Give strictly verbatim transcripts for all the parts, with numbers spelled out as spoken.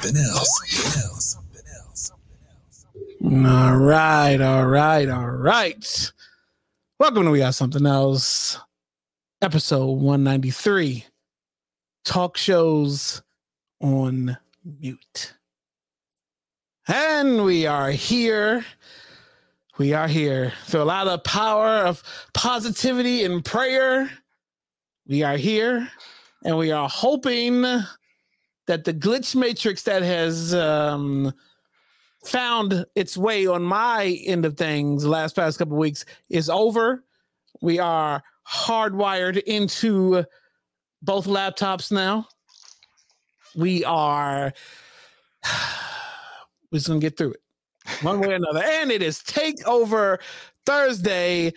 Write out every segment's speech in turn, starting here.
something else. Something else. Something else. Something else. All right, all right, all right. Welcome to We Got Something Else, episode one ninety-three. Talk shows on mute. And we are here. We are here. Feel a lot of power of positivity and prayer. We are here. And we are hoping that the glitch matrix that has um, found its way on my end of things the last past couple of weeks is over. We are hardwired into both laptops now. We are we're just gonna get through it one way or another. And it is Takeover Thursday.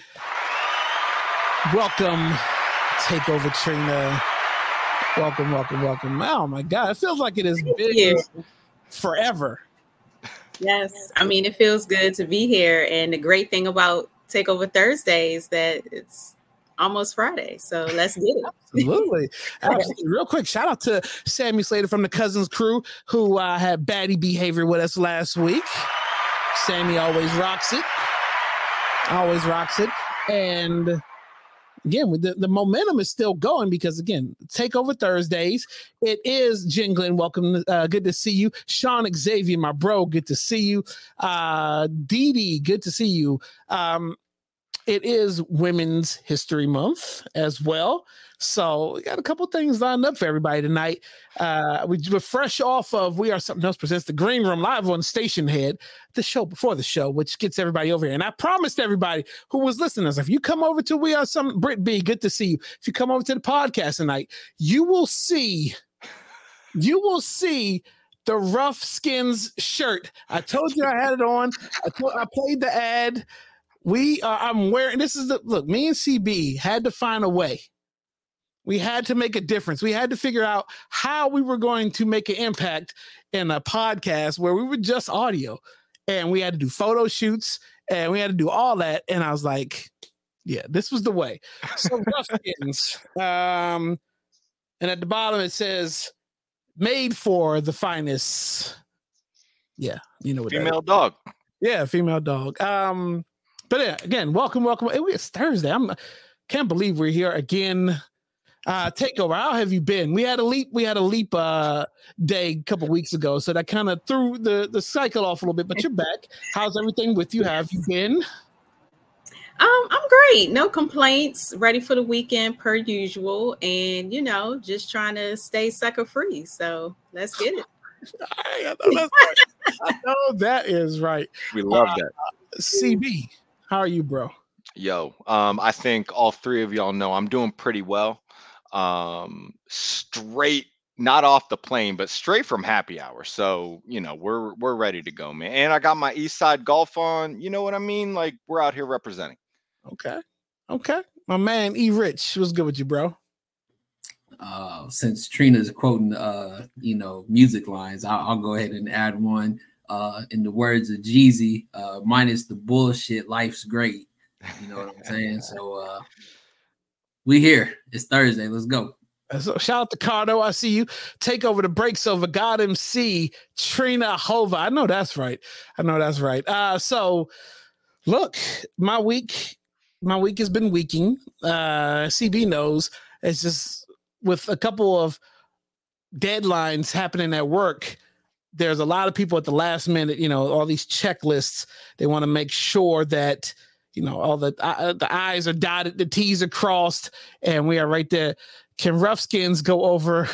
Welcome, Takeover Trina. Welcome, welcome, welcome. Oh my God, it feels like it has been forever. Yes, I mean, it feels good to be here. And the great thing about Takeover Thursday is that it's almost Friday. So let's get it. Absolutely. Absolutely. Real quick, shout out to Sammy Slater from the Cousins crew who uh, had baddie behavior with us last week. Sammy always rocks it. Always rocks it. And again, the, the momentum is still going because, again, Takeover Thursdays. It is Jen Glenn. Welcome. Uh, good to see you. Sean Xavier, my bro. Good to see you. Uh, Dee Dee, good to see you. Um, it is Women's History Month as well. So we got a couple things lined up for everybody tonight. Uh, we were fresh off of We Are Something Else presents the Green Room live on Station Head, the show before the show, which gets everybody over here. And I promised everybody who was listening, if you come over to We Are Something, Britt B, good to see you. If you come over to the podcast tonight, you will see, you will see the Rough Skins shirt. I told you I had it on. I, told, I played the ad. We are, I'm wearing, this is the, look, me and C B had to find a way. We had to make a difference. We had to figure out how we were going to make an impact in a podcast where we were just audio. And we had to do photo shoots and we had to do all that. And I was like, yeah, this was the way. So Rough Skins. Um, and at the bottom it says, made for the finest. Yeah, you know what female dog. Yeah, female dog. Um, but yeah, again, welcome, welcome. It's Thursday. I'm can't believe we're here again. Uh, Takeover. How have you been? We had a leap. We had a leap uh, day a couple weeks ago, so that kind of threw the the cycle off a little bit. But you're back. How's everything with you? How have you been? Um, I'm great. No complaints. Ready for the weekend per usual, and you know, just trying to stay sucker free. So let's get it. I know that's right. I know that is right. We love uh, that. C B, how are you, bro? Yo, um, I think all three of y'all know I'm doing pretty well. Um, straight, not off the plane, but straight from happy hour. So, you know, we're we're ready to go, man. And I got my East Side Golf on. You know what I mean? Like, we're out here representing. Okay. Okay. My man E Rich, what's good with you, bro? Uh, since Trina's quoting, uh, you know, music lines, I'll, I'll go ahead and add one. Uh, in the words of Jeezy, uh, minus the bullshit, life's great. You know what I'm saying? So uh, we here. It's Thursday. Let's go. So shout out to Cardo. I see you. Take over the breaks over God M C, Trina Hova. I know that's right. I know that's right. Uh, so look, my week, my week has been weeking. Uh, C B knows it's just with a couple of deadlines happening at work. There's a lot of people at the last minute, you know, all these checklists. They want to make sure that, you know, all the uh, the I's are dotted, the T's are crossed, and we are right there. Can Rough Skins go over?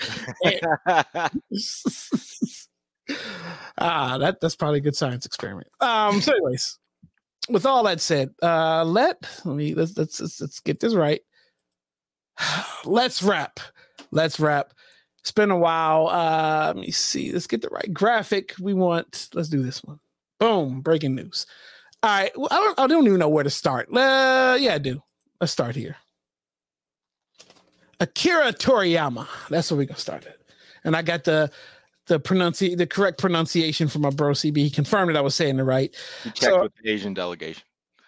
ah, that that's probably a good science experiment. Um. So, anyways, with all that said, uh, let let me let's let's let's, let's get this right. Let's wrap. Let's wrap. It's been a while. Uh, let me see. Let's get the right graphic. We want. Let's do this one. Boom! Breaking news. All right. Well, I don't. I don't even know where to start. Uh, yeah, I do. Let's start here. Akira Toriyama. That's where we're gonna start it. And I got the the pronunci- the correct pronunciation from my bro C B. He confirmed that I was saying it right. You checked So, with the Asian delegation.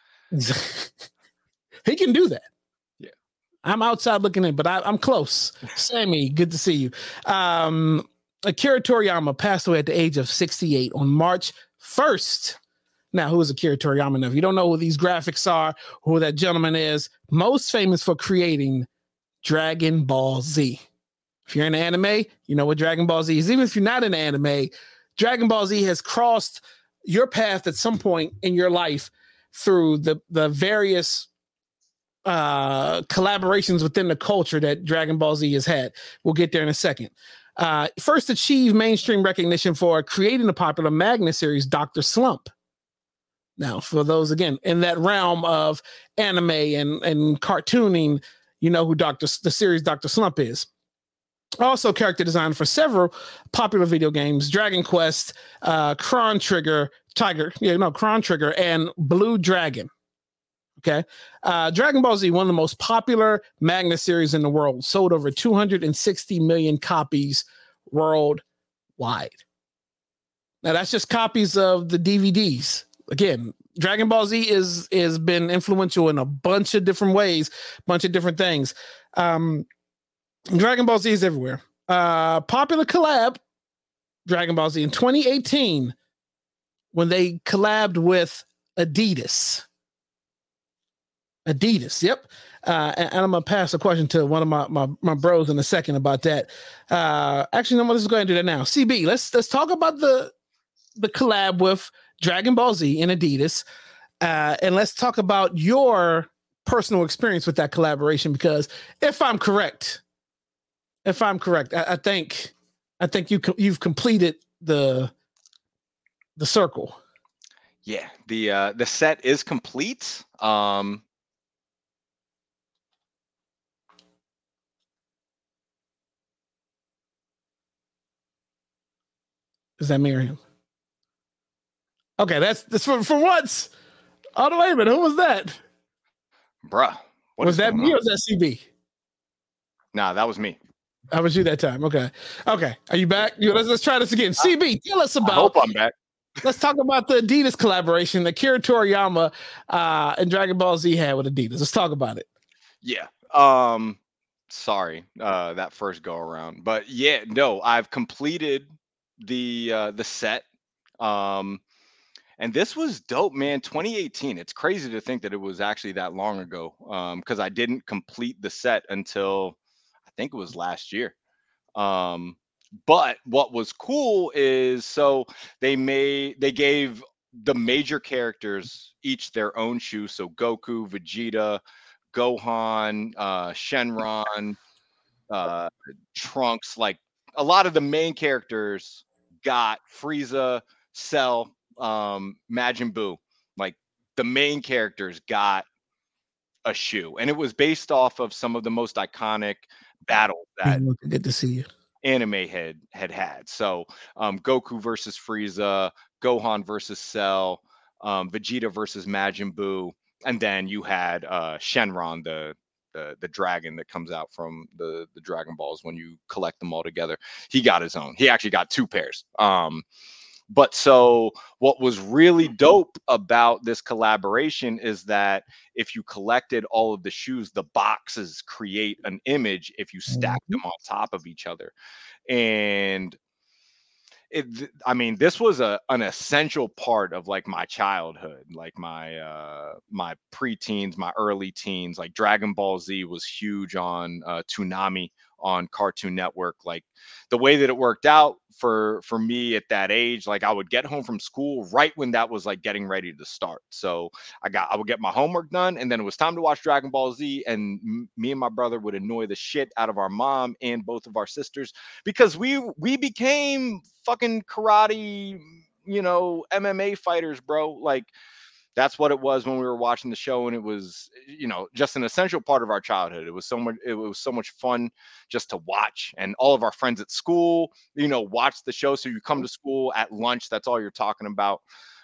he can do that. Yeah. I'm outside looking in, but I, I'm close. Sammy, good to see you. Um, Akira Toriyama passed away at the age of sixty-eight on March first. Now, who is Akira Toriyama? Now, if you don't know who these graphics are, who that gentleman is, most famous for creating Dragon Ball Z. If you're in anime, you know what Dragon Ball Z is. Even if you're not in anime, Dragon Ball Z has crossed your path at some point in your life through the, the various uh, collaborations within the culture that Dragon Ball Z has had. We'll get there in a second. Uh, first achieved mainstream recognition for creating the popular Magna series, Doctor Slump. Now, for those, again, in that realm of anime and, and cartooning, you know who Doctor the series Doctor Slump is. Also character design for several popular video games, Dragon Quest, uh, Chrono Trigger, Tiger, yeah, no, Chrono Trigger, and Blue Dragon. Okay. Uh, Dragon Ball Z, one of the most popular Magna series in the world, sold over two hundred sixty million copies worldwide. Now, that's just copies of the D V Ds. Again, Dragon Ball Z is is been influential in a bunch of different ways, bunch of different things. Um, Dragon Ball Z is everywhere. Uh, popular collab, Dragon Ball Z in twenty eighteen, when they collabed with Adidas. Adidas, yep. Uh, and, and I'm gonna pass a question to one of my my, my bros in a second about that. Uh, actually, no, let's go ahead and do that now. C B, let's let's talk about the the collab with Dragon Ball Z and Adidas, uh, and let's talk about your personal experience with that collaboration. Because if I'm correct, if I'm correct, I, I think I think you you've completed the the circle. Yeah, the uh, the set is complete. Um, Is that Miriam? Okay, that's that's for, for once. Oh, no, wait a minute. Who was that? Bruh. What Was is that going me on? or was that C B? Nah, that was me. I was you that time. Okay. Okay. Are you back? You, let's, let's try this again. C B, tell us I about. hope I'm back. Let's talk about the Adidas collaboration that Akira Toriyama uh, and Dragon Ball Z had with Adidas. Let's talk about it. Yeah. Um, sorry, uh, that first go around, but yeah, no, I've completed the uh, the set. Um, and this was dope, man. twenty eighteen. It's crazy to think that it was actually that long ago. Um, because I didn't complete the set until I think it was last year. Um, but what was cool is so they made they gave the major characters each their own shoe. So Goku, Vegeta, Gohan, uh, Shenron, uh, Trunks, like a lot of the main characters got Frieza, Cell, um, Majin Buu. Like the main characters got a shoe, and it was based off of some of the most iconic battles that Good to see you. anime had had had. So um, Goku versus Frieza, Gohan versus Cell, um, Vegeta versus Majin Buu, and then you had uh, Shenron, the, the the dragon that comes out from the the Dragon Balls when you collect them all together. He got his own. He actually got two pairs. Um, but so what was really dope about this collaboration is that if you collected all of the shoes, the boxes create an image if you stack them on top of each other. And it, I mean, this was a an essential part of like my childhood, like my uh my preteens, my early teens. Like Dragon Ball Z was huge on uh Toonami on Cartoon Network. Like the way that it worked out for for me at that age, like I would get home from school right when that was like getting ready to start. So I got I would get my homework done, and then it was time to watch Dragon Ball Z, and m- me and my brother would annoy the shit out of our mom and both of our sisters because we we became fucking karate, you know, M M A fighters, bro. Like that's what it was when we were watching the show, and it was, you know, just an essential part of our childhood. It was so much it was so much fun just to watch, and all of our friends at school, you know, watch the show. So you come to school at lunch, that's all you're talking about.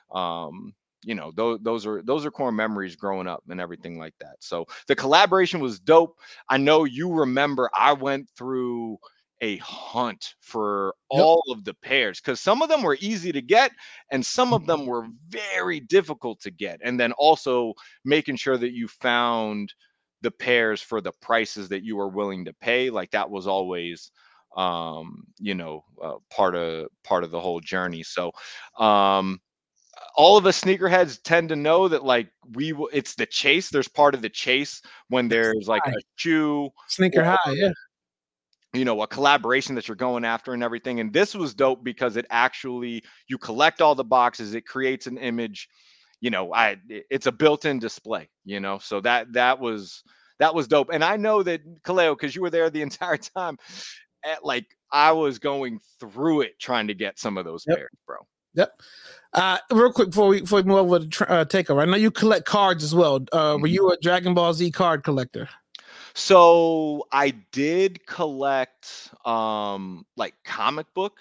um you know, those those are those are core memories growing up and everything like that. So the collaboration was dope. I know you remember I went through a hunt for Yep. all of the pairs because some of them were easy to get and some of them were very difficult to get. And then also making sure that you found the pairs for the prices that you were willing to pay. Like that was always um, you know, uh, part of part of the whole journey. So, um, all of us sneakerheads tend to know that like we w- it's the chase. There's part of the chase when there's like High. a shoe Sneaker or high, yeah. you know a collaboration that you're going after and everything. And this was dope because it actually you collect all the boxes. It creates an image. You know, I it- it's a built-in display. You know, so that that was that was dope. And I know that Kaleo, because you were there the entire time. At like I was going through it trying to get some of those Yep. pairs, bro. Yep. Uh, real quick before we before we move over to tr- uh, takeover, I know you collect cards as well. Uh, were Mhm. you a Dragon Ball Z card collector? So I did collect um like comic book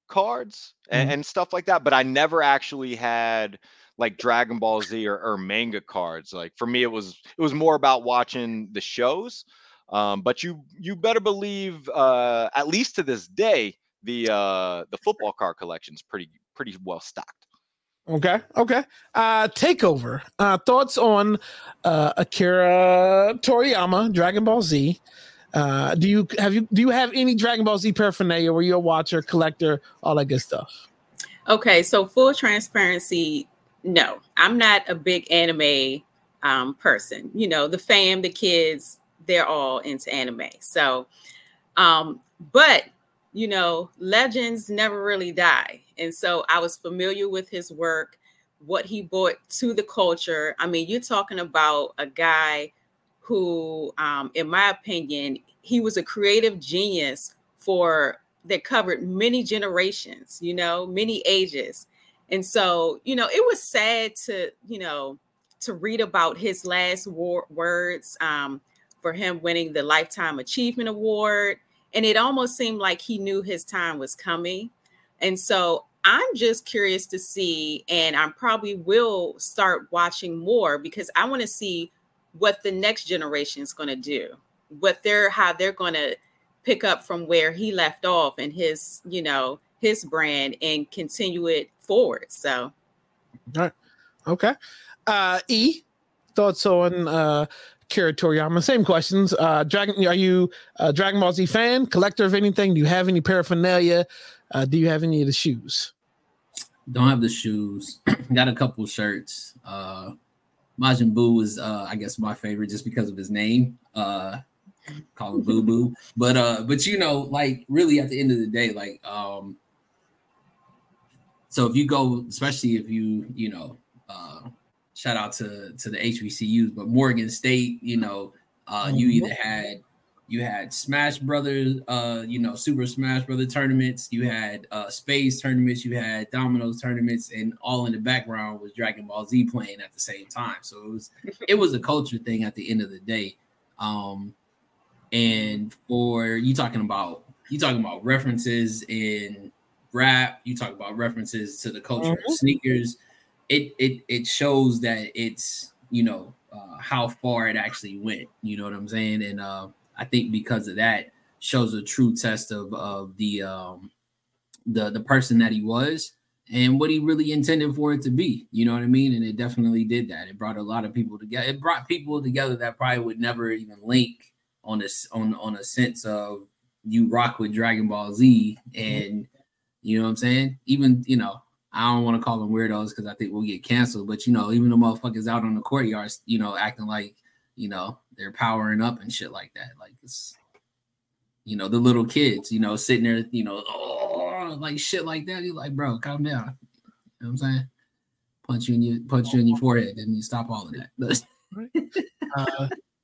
cards and, Mhm. and stuff like that, but I never actually had like Dragon Ball Z or, or manga cards. Like for me, it was it was more about watching the shows. Um, but you you better believe, uh, at least to this day, the uh the football card collection's pretty pretty well stocked. Okay, okay. Uh, takeover. Uh, thoughts on uh, Akira Toriyama, Dragon Ball Z? Uh, do you have you do you have any Dragon Ball Z paraphernalia? Were you a watcher, collector, all that good stuff? Okay, so full transparency, no, I'm not a big anime um, person. You know, the fam, the kids, they're all into anime. So, um, but you know, legends never really die, and so I was familiar with his work, what he brought to the culture. I mean, you're talking about a guy who, um, in my opinion, he was a creative genius for that covered many generations, you know, many ages. And so, you know, it was sad to, you know, to read about his last war- words um, for him winning the Lifetime Achievement Award. And it almost seemed like he knew his time was coming. And so I'm just curious to see, and I probably will start watching more because I want to see what the next generation is going to do, what they're, how they're going to pick up from where he left off and his, you know, his brand and continue it forward. So, All right. Okay. Uh, E, thoughts on uh, Akira Toriyama? Same questions. Uh, Dragon, are you a Dragon Ball Z fan, collector of anything? Do you have any paraphernalia? Uh, do you have any of the shoes? Don't have the shoes. Got a couple shirts. Uh, Majin Buu was, uh, I guess, my favorite just because of his name. Uh, call him Boo Boo. But uh, but you know, like really at the end of the day, like um, so if you go, especially if you, you know, uh, shout out to to the H B C Us, but Morgan State, you know, uh, you either had you had Smash Brothers, uh, you know, Super Smash Brother tournaments, you had uh, Space tournaments, you had Dominoes tournaments, and all in the background was Dragon Ball Z playing at the same time. So it was it was a culture thing at the end of the day. Um, and for you talking about you talking about references in rap, you talk about references to the culture Mhm. of sneakers. It it it shows that it's you know uh, how far it actually went. You know what I'm saying? And uh, I think because of that shows a true test of of the um, the the person that he was and what he really intended for it to be. You know what I mean? And it definitely did that. It brought a lot of people together. It brought people together that probably would never even link on this on on a sense of you rock with Dragon Ball Z, and you know what I'm saying? Even you know, I don't want to call them weirdos because I think we'll get canceled, but you know, even the motherfuckers out on the courtyards, you know, acting like you know they're powering up and shit like that. Like it's you know, the little kids, you know, sitting there, you know, oh, like shit like that. You're like, bro, calm down. You know what I'm saying? Punch you in your punch you in your forehead, and you stop all of that. Uh,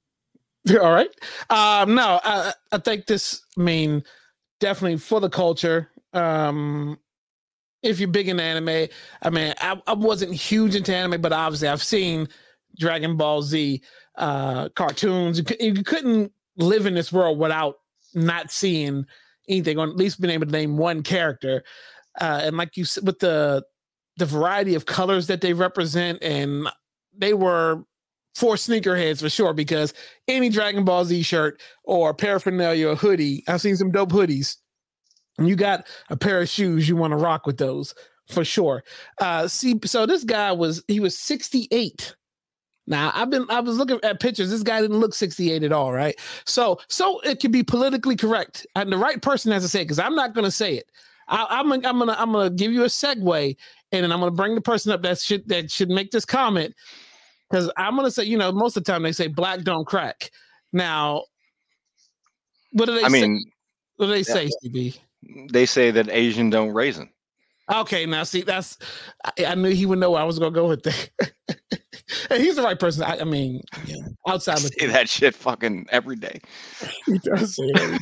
all right. Um, no, I, I think this, I mean, definitely for the culture. Um, if you're big in anime, I mean, I, I wasn't huge into anime, but obviously I've seen Dragon Ball Z uh, cartoons. You, cou- you couldn't live in this world without not seeing anything, or at least being able to name one character. Uh, and like you said, with the the variety of colors that they represent, and they were for sneakerheads for sure, because any Dragon Ball Z shirt or paraphernalia or hoodie, I've seen some dope hoodies, and you got a pair of shoes, you want to rock with those for sure. Uh, see, so this guy was, he was sixty-eight Now I've been I was looking at pictures. This guy didn't look sixty-eight at all, right? So so it can be politically correct, and the right person has to say it because I'm not going to say it. I, I'm I'm gonna I'm gonna give you a segue, and then I'm gonna bring the person up that should that should make this comment because I'm gonna say, you know, most of the time they say black don't crack. Now, what do they? I say? mean, what do they say, C B? They say that Asian don't raisin. Okay, now see, that's I, I knew he would know where I was gonna go with that. And he's the right person. I, I mean, yeah, outside I of say that shit fucking every day. he does say it.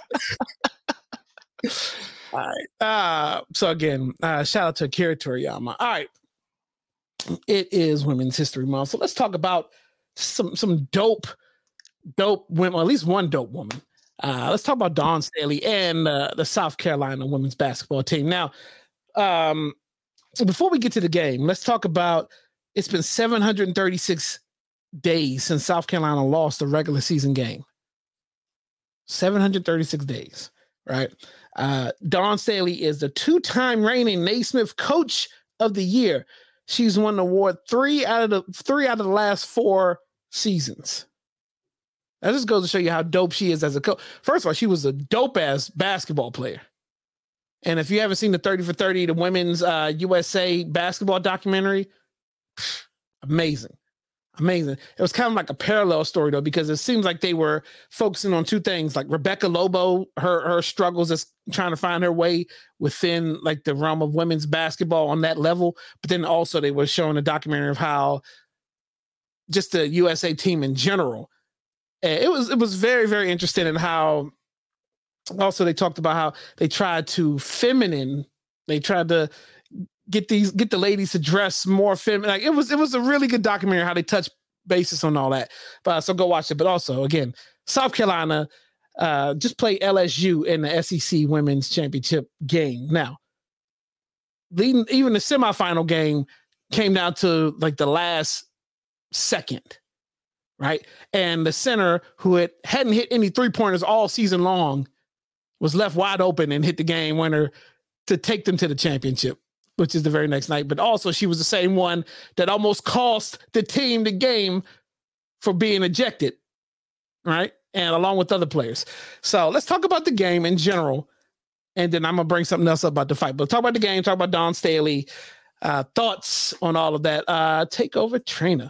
All right. Uh, so again, uh, shout out to Akira Toriyama. All right, it is Women's History Month, so let's talk about some some dope, dope women. Well, at least one dope woman. Uh, let's talk about Dawn Staley and uh, the South Carolina women's basketball team. Now, um, before we get to the game, let's talk about. It's been seven hundred thirty-six days since South Carolina lost the regular season game. seven hundred thirty-six days, right? Uh, Dawn Staley is the two-time reigning Naismith Coach of the Year. She's won the award three out of the three out of the last four seasons. That just goes to show you how dope she is as a coach. First of all, she was a dope-ass basketball player. And if you haven't seen the thirty for thirty, the women's uh, U S A basketball documentary, amazing. Amazing. It was kind of like a parallel story, though, because it seems like they were focusing on two things, like Rebecca Lobo, her her struggles as trying to find her way within like the realm of women's basketball on that level. But then also they were showing a documentary of how just the U S A team in general. It was it was very, very interesting in how also they talked about how they tried to feminine, they tried to get these get the ladies to dress more feminine. Like it was it was a really good documentary how they touch basis on all that. But so go watch it. But also again, South Carolina uh, just played L S U in the S E C Women's Championship game. Now, leading even the semifinal game came down to like the last second, right? And the center who had, hadn't hit any three pointers all season long was left wide open and hit the game winner to take them to the championship, which is the very next night. But also she was the same one that almost cost the team the game for being ejected, right? And along with other players. So let's talk about the game in general. And then I'm going to bring something else up about the fight. But talk about the game, talk about Dawn Staley. Uh, thoughts on all of that. Uh, take over, Trina.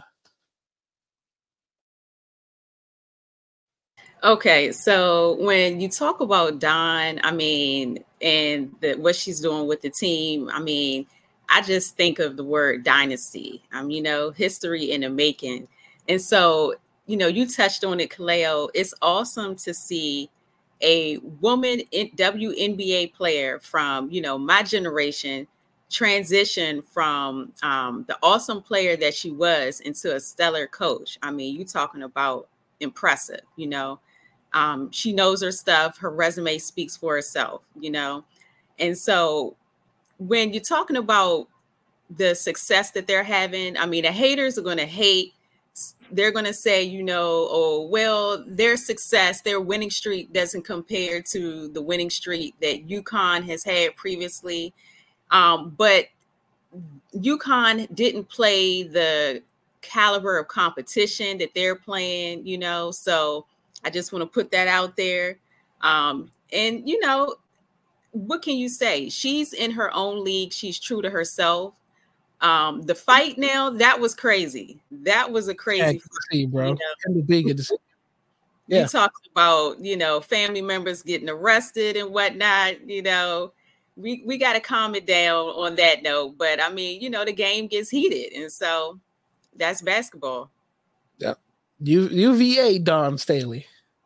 Okay, so when you talk about Dawn, I mean, and the, what she's doing with the team, I mean, I just think of the word dynasty. Um, you know, history in the making. And so, you know, you touched on it, Kaleo. It's awesome to see a woman in W N B A player from, you know, my generation transition from um, the awesome player that she was into a stellar coach. I mean, you talking about impressive, you know. Um, she knows her stuff. Her resume speaks for herself, you know. And so when you're talking about the success that they're having, I mean, the haters are going to hate. They're going to say, you know, oh, well, their success, their winning streak doesn't compare to the winning streak that UConn has had previously. Um, but UConn didn't play the caliber of competition that they're playing, you know, so I just want to put that out there. Um, and, you know, what can you say? She's in her own league. She's true to herself. Um, the fight now, that was crazy. That was a crazy fight, see, bro. You know? Yeah. You talked about, you know, family members getting arrested and whatnot, you know. We, we got to calm it down on that note. But, I mean, you know, the game gets heated. And so that's basketball. Yeah. U- UVA Dawn Staley.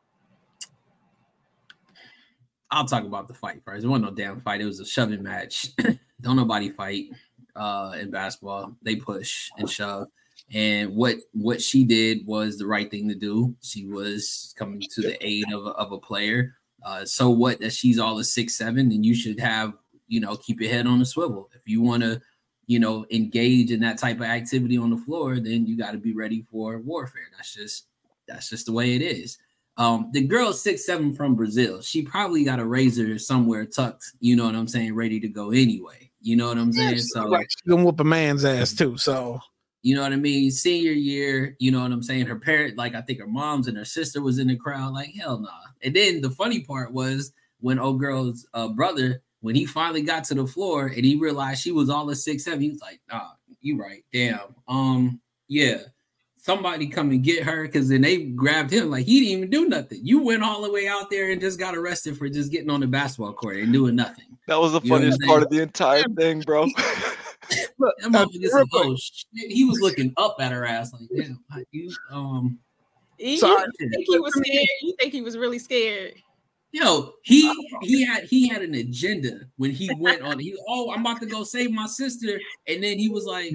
I'll talk about the fight first. It wasn't no damn fight. It was a shoving match. Don't nobody fight uh, in basketball. They push and shove. And what what she did was the right thing to do. She was coming to the aid of a, of a player. Uh, so what that she's all a six seven, and you should have, you know, keep your head on the swivel. If you want to, you know, engage in that type of activity on the floor, then you got to be ready for warfare. That's just that's just the way it is. Um, the girl six seven from Brazil, she probably got a razor somewhere tucked, you know what I'm saying, ready to go anyway. You know what I'm saying? Yeah, so right. She gonna whoop a man's ass too. So You know what I mean? Senior year, you know what I'm saying? Her parent, like I think her mom's and her sister was in the crowd, like, hell nah. And then the funny part was when old girl's uh, brother, when he finally got to the floor and he realized she was all of six seven, he was like, nah, you right. Damn. Um, yeah. Somebody come and get her, because then they grabbed him like he didn't even do nothing. You went all the way out there and just got arrested for just getting on the basketball court and doing nothing. That was the You know funniest what I'm part saying? of the entire thing, bro. Look, that uh, motherfucker said, oh, shit. He was looking up at her ass like, damn, like, you, um, You, So you I- think he was scared? You think he was really scared? yo, he he had he had an agenda when he went on. He oh, I'm about to go save my sister, and then he was like,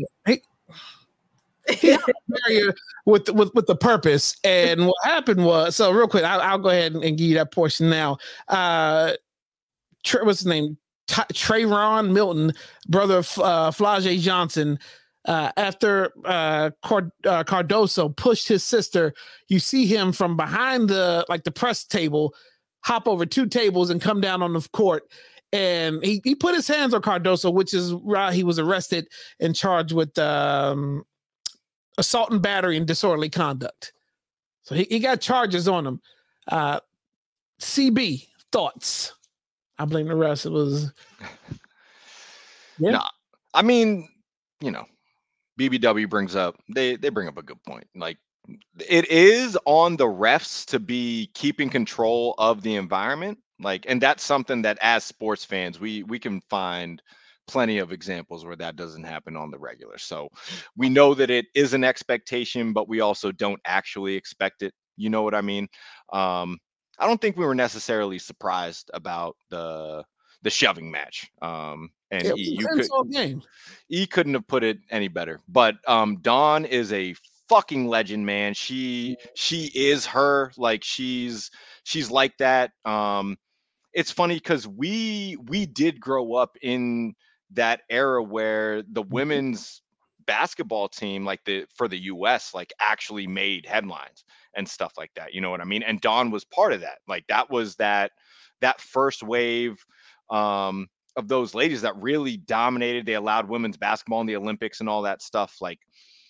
barrier with with with the purpose. And what happened was, so real quick, I'll, I'll go ahead and, and give you that portion now. Uh, Tre- what's his name? T- Trayvon Milton, brother of uh, Flau'jae Johnson. Uh, after uh, Cord- uh, Cardoso pushed his sister, you see him from behind the like the press table, hop over two tables and come down on the court. And he, he put his hands on Cardoso, which is why he was arrested and charged with um, assault and battery and disorderly conduct. So he, he got charges on him. Uh, C B, thoughts? I blame the rest. It was. Yeah. No, I mean, you know, B B W brings up they they bring up a good point. Like, it is on the refs to be keeping control of the environment. Like, and that's something that as sports fans, we we can find plenty of examples where that doesn't happen on the regular. So we know that it is an expectation, but we also don't actually expect it. You know what I mean? Um, I don't think we were necessarily surprised about the the shoving match. Um, and It E, was you an could insult game. E couldn't have put it any better. But um, Dawn is a fucking legend, man. She she is her. Like, she's she's like that. Um, it's funny because we we did grow up in that era where the women's basketball team, like the for the U S, like actually made headlines and stuff like that. You know what I mean? And Dawn was part of that. Like, that was that that first wave um, of those ladies that really dominated. They allowed women's basketball in the Olympics and all that stuff. Like,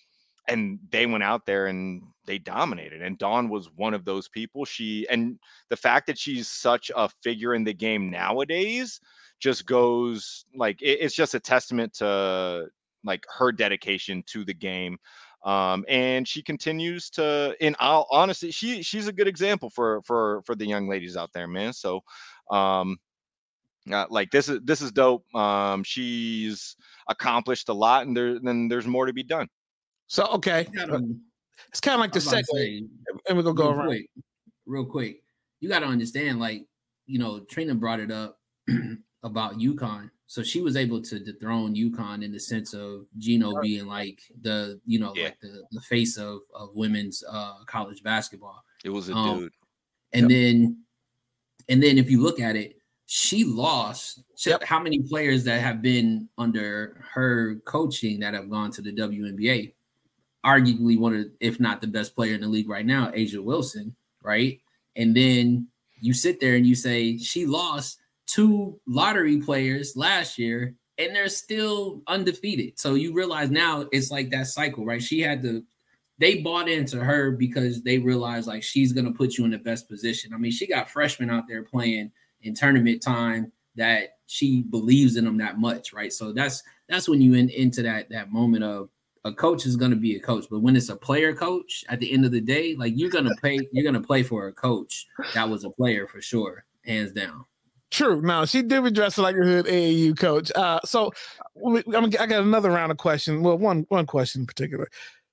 and they went out there and they dominated. And Dawn was one of those people. She and the fact that she's such a figure in the game nowadays just goes like it, it's just a testament to like her dedication to the game. Um, and she continues to, in all honesty, she she's a good example for for for the young ladies out there, man. So um uh, like this is this is dope. Um, she's accomplished a lot, and there then there's more to be done. So okay, you gotta, it's kind of like I the was about to segue, say, and we're gonna go real around. quick, real quick. You got to understand, like, you know, Trina brought it up about UConn. So she was able to dethrone UConn in the sense of Gino being like the, you know, Yeah. like the, the face of, of women's uh, college basketball. It was a Um, dude. And then, and then if you look at it, she lost. So Yep. how many players that have been under her coaching that have gone to the W N B A? Arguably one of, if not the best player in the league right now, A'ja Wilson, right? And then you sit there and you say she lost two lottery players last year and they're still undefeated. So you realize now it's like that cycle, right? She had to, they bought into her because they realized like she's going to put you in the best position. I mean, she got freshmen out there playing in tournament time that she believes in them that much, right? So that's that's when you in, into that that moment of a coach is going to be a coach, but when it's a player coach, at the end of the day, like you're going to pay, you're going to play for a coach that was a player for sure, hands down. True. Now she did be dressed like a hood A A U coach. Uh, so we, I'm, I got another round of questions. Well, one one question in particular.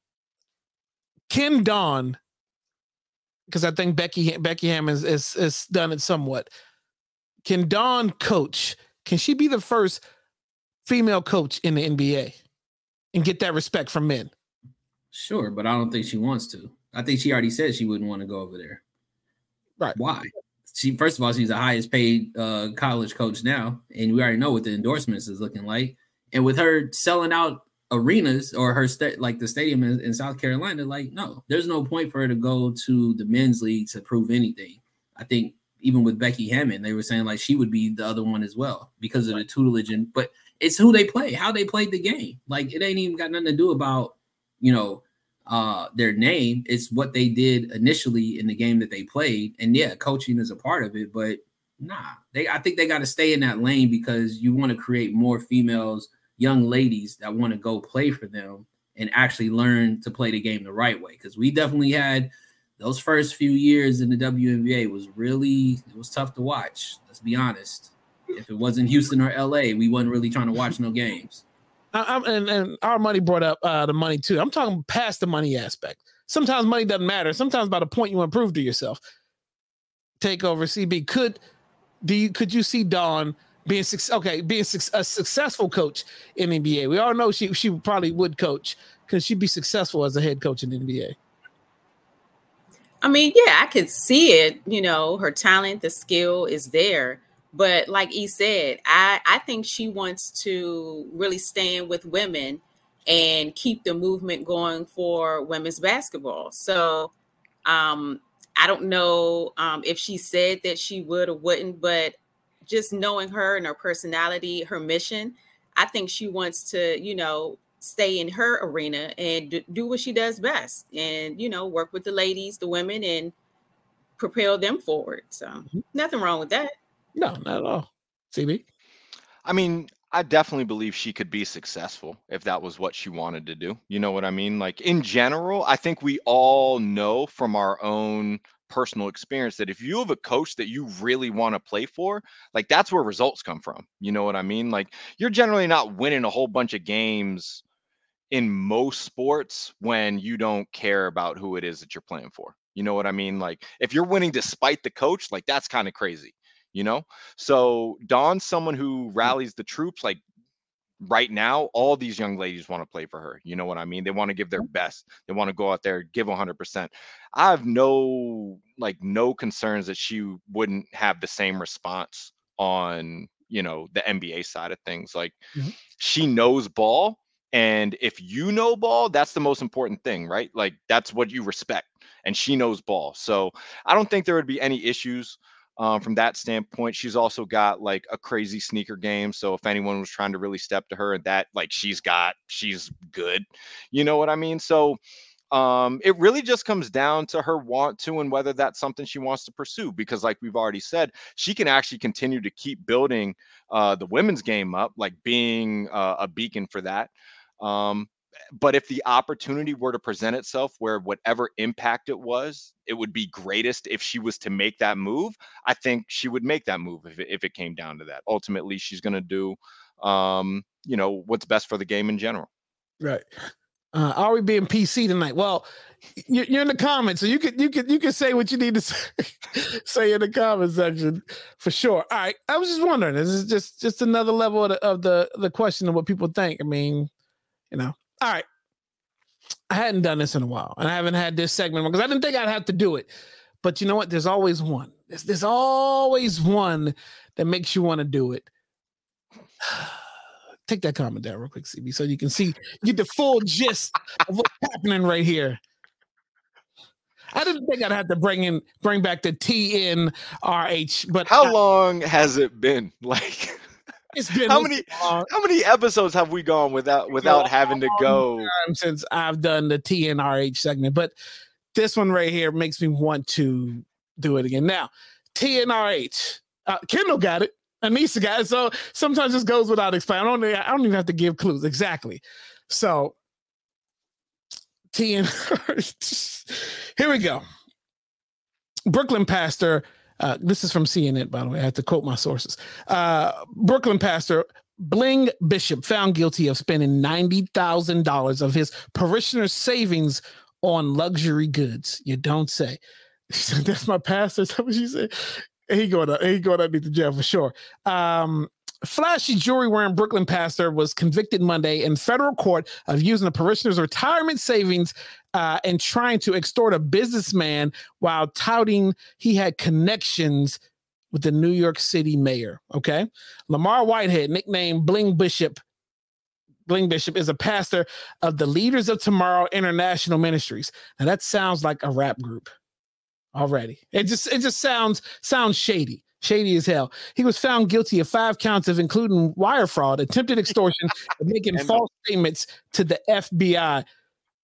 Can Dawn, because I think Becky Becky Hammond is, is is done it somewhat. Can Dawn coach? Can she be the first female coach in the N B A and get that respect from men? Sure, but I don't think she wants to. I think she already said she wouldn't want to go over there. Right. Why? She first of all, she's the highest paid uh, college coach now, and we already know what the endorsements is looking like. And with her selling out arenas or her sta- like the stadium in, in South Carolina, like no, there's no point for her to go to the men's league to prove anything. I think even with Becky Hammond, they were saying like she would be the other one as well because of the tutelage. And but it's who they play, how they played the game. Like it ain't even got nothing to do about you know, uh, their name. It's what they did initially in the game that they played. And yeah, coaching is a part of it, but nah, they, I think they got to stay in that lane because you want to create more females, young ladies that want to go play for them and actually learn to play the game the right way. Because we definitely had those first few years in the W N B A was really, it was tough to watch. Let's be honest. If it wasn't Houston or L A, we wasn't really trying to watch no games. I'm, and, and our money brought up uh, the money too. I'm talking past the money aspect. Sometimes money doesn't matter. Sometimes by the point you want to prove to yourself. Take over C B. Could do you could you see Dawn being okay, being a successful coach in the N B A? We all know she she probably would coach. Could she be successful as a head coach in the N B A? I mean, yeah, I could see it. You know, her talent, the skill is there. But like E said, I, I think she wants to really stand with women and keep the movement going for women's basketball. So um, I don't know um, if she said that she would or wouldn't, but just knowing her and her personality, her mission, I think she wants to, you know, stay in her arena and d- do what she does best and, you know, work with the ladies, the women, and propel them forward. So mm-hmm. Nothing wrong with that. No, not at all. C B? I mean, I definitely believe she could be successful if that was what she wanted to do. You know what I mean? Like in general, I think we all know from our own personal experience that if you have a coach that you really want to play for, like that's where results come from. You know what I mean? Like you're generally not winning a whole bunch of games in most sports when you don't care about who it is that you're playing for. You know what I mean? Like if you're winning despite the coach, like that's kind of crazy. You know, so Dawn's someone who rallies the troops. Like right now, all these young ladies want to play for her. You know what I mean? They want to give their best. They want to go out there, give one hundred percent. I have no, like, no concerns that she wouldn't have the same response on, you know, the N B A side of things. Like mm-hmm. She knows ball. And if you know ball, that's the most important thing, right? Like that's what you respect. And she knows ball. So I don't think there would be any issues. Um, from that standpoint. She's also got like a crazy sneaker game. So if anyone was trying to really step to her and that, like she's got, she's good. You know what I mean? So um, it really just comes down to her want to and whether that's something she wants to pursue. Because like we've already said, she can actually continue to keep building uh, the women's game up, like being uh, a beacon for that. Um, But if the opportunity were to present itself where whatever impact it was, it would be greatest if she was to make that move. I think she would make that move if it, if it came down to that. Ultimately, she's going to do, um, you know, what's best for the game in general. Right. Uh, are we being P C tonight? Well, you're, you're in the comments, so you can you can you can say what you need to say, say in the comment section for sure. All right. I was just wondering. This is just just another level of the of the, the question of what people think. I mean, you know. All right. I hadn't done this in a while, and I haven't had this segment because I didn't think I'd have to do it. But you know what? There's always one. There's, there's always one that makes you want to do it. Take that comment down real quick, C B, so you can see, get the full gist of what's happening right here. I didn't think I'd have to bring in, bring back the T N R H. But how I, long has it been? Like. It's been how many long. how many episodes have we gone without without having to go since I've done the T N R H segment, but this one right here makes me want to do it again. Now, T N R H, uh, Kendall got it, Anissa got it, so sometimes this goes without explaining. I don't, I don't even have to give clues exactly. So, T N R H, here we go. Brooklyn pastor. Uh, this is from C N N, by the way. I have to quote my sources. Uh, Brooklyn pastor Bling Bishop found guilty of spending ninety thousand dollars of his parishioners' savings on luxury goods. You don't say. That's my pastor. Is that what you said? He going to, he going underneath the jail for sure. Um, flashy jewelry wearing Brooklyn pastor was convicted Monday in federal court of using the parishioners' retirement savings uh, and trying to extort a businessman while touting he had connections with the New York City mayor. Okay. Lamar Whitehead, nicknamed Bling Bishop. Bling Bishop is a pastor of the Leaders of Tomorrow International Ministries. Now that sounds like a rap group already. It just, it just sounds, sounds shady. Shady as hell. He was found guilty of five counts of including wire fraud, attempted extortion, and making false statements to the F B I.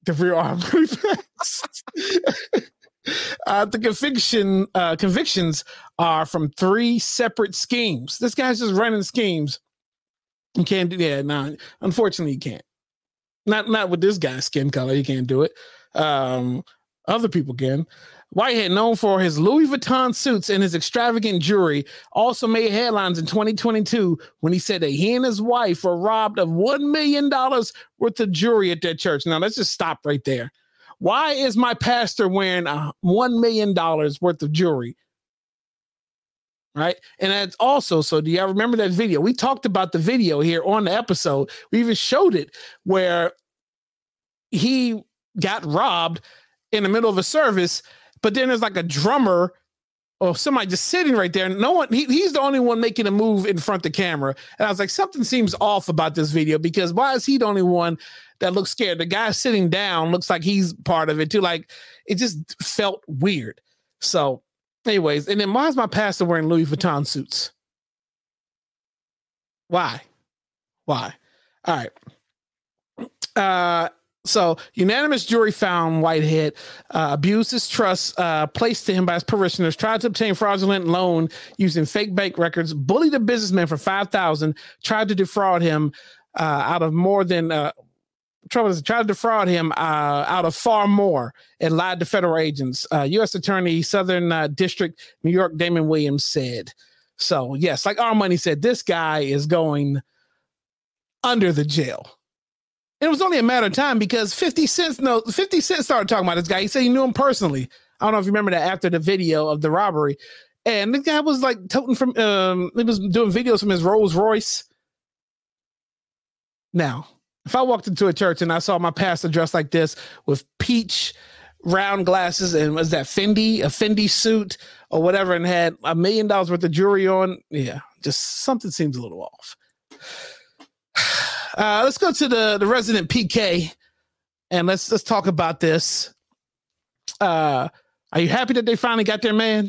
The real Arbery facts. uh, the conviction uh, convictions are from three separate schemes. This guy's just running schemes. You can't do that. No, unfortunately, you can't. Not not with this guy's skin color. You can't do it. Um, other people can. Whitehead, known for his Louis Vuitton suits and his extravagant jewelry, also made headlines in twenty twenty-two when he said that he and his wife were robbed of one million dollars worth of jewelry at their church. Now, let's just stop right there. Why is my pastor wearing uh, one million dollars worth of jewelry? Right. And that's also, so do y'all remember that video? We talked about the video here on the episode. We even showed it where he got robbed in the middle of a service, but then there's like a drummer or somebody just sitting right there. No one, he, he's the only one making a move in front of the camera. And I was like, something seems off about this video because why is he the only one that looks scared? The guy sitting down looks like he's part of it too. Like it just felt weird. So, anyways, and then why is my pastor wearing Louis Vuitton suits? Why? Why? All right. Uh, so unanimous jury found Whitehead uh, abused his trust uh, placed to him by his parishioners, tried to obtain fraudulent loan using fake bank records, bullied a businessman for five thousand dollars, tried to defraud him uh, out of more than uh, trouble is tried to defraud him uh, out of far more and lied to federal agents. Uh, U S Attorney, Southern uh, District, New York, Damon Williams said. So, yes, like our money said, this guy is going under the jail. And it was only a matter of time because fifty Cent, no, fifty Cent started talking about this guy. He said he knew him personally. I don't know if you remember that after the video of the robbery. And the guy was like toting from, um, he was doing videos from his Rolls Royce. Now, if I walked into a church and I saw my pastor dressed like this with peach round glasses and was that Fendi, a Fendi suit or whatever, and had a million dollars worth of jewelry on, yeah, just something seems a little off. Uh, let's go to the, the resident P K and let's let's talk about this. Uh, are you happy that they finally got their man?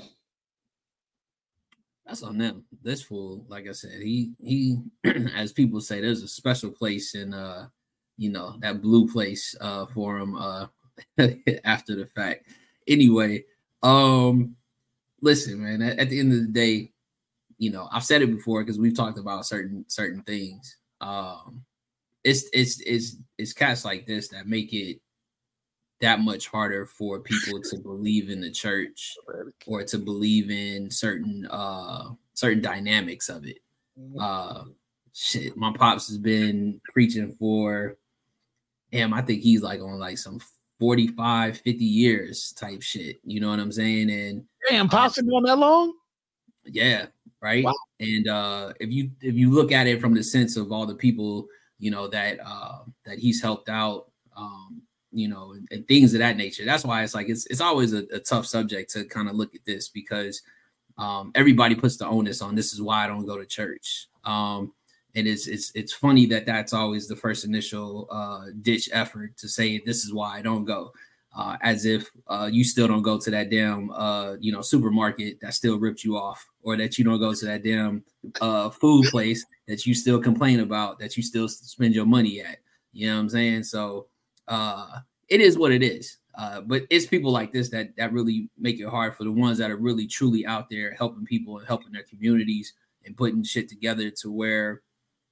That's on them. This fool, like I said, he he, as people say, there's a special place in uh, you know, that blue place uh for him uh after the fact. Anyway, um, listen, man. At, at the end of the day, you know, I've said it before because we've talked about certain certain things. Um, it's it's it's it's cats like this that make it that much harder for people to believe in the church or to believe in certain uh certain dynamics of it. Uh shit, my pops has been preaching for him. I think he's like on like some forty-five, fifty years type shit. You know what I'm saying? And damn, pops been going that long? Yeah, right. Wow. And uh if you if you look at it from the sense of all the people, you know, that uh that he's helped out, um you know, and, and things of that nature. That's why it's like it's it's always a, a tough subject to kind of look at this because um, everybody puts the onus on. This is why I don't go to church, um, and it's it's it's funny that that's always the first initial uh, ditch effort to say this is why I don't go, uh, as if uh, you still don't go to that damn uh, you know supermarket that still ripped you off, or that you don't go to that damn uh, food place that you still complain about, that you still spend your money at. You know what I'm saying? So. Uh, it is what it is. Uh, but it's people like this that that really make it hard for the ones that are really truly out there helping people and helping their communities and putting shit together to where,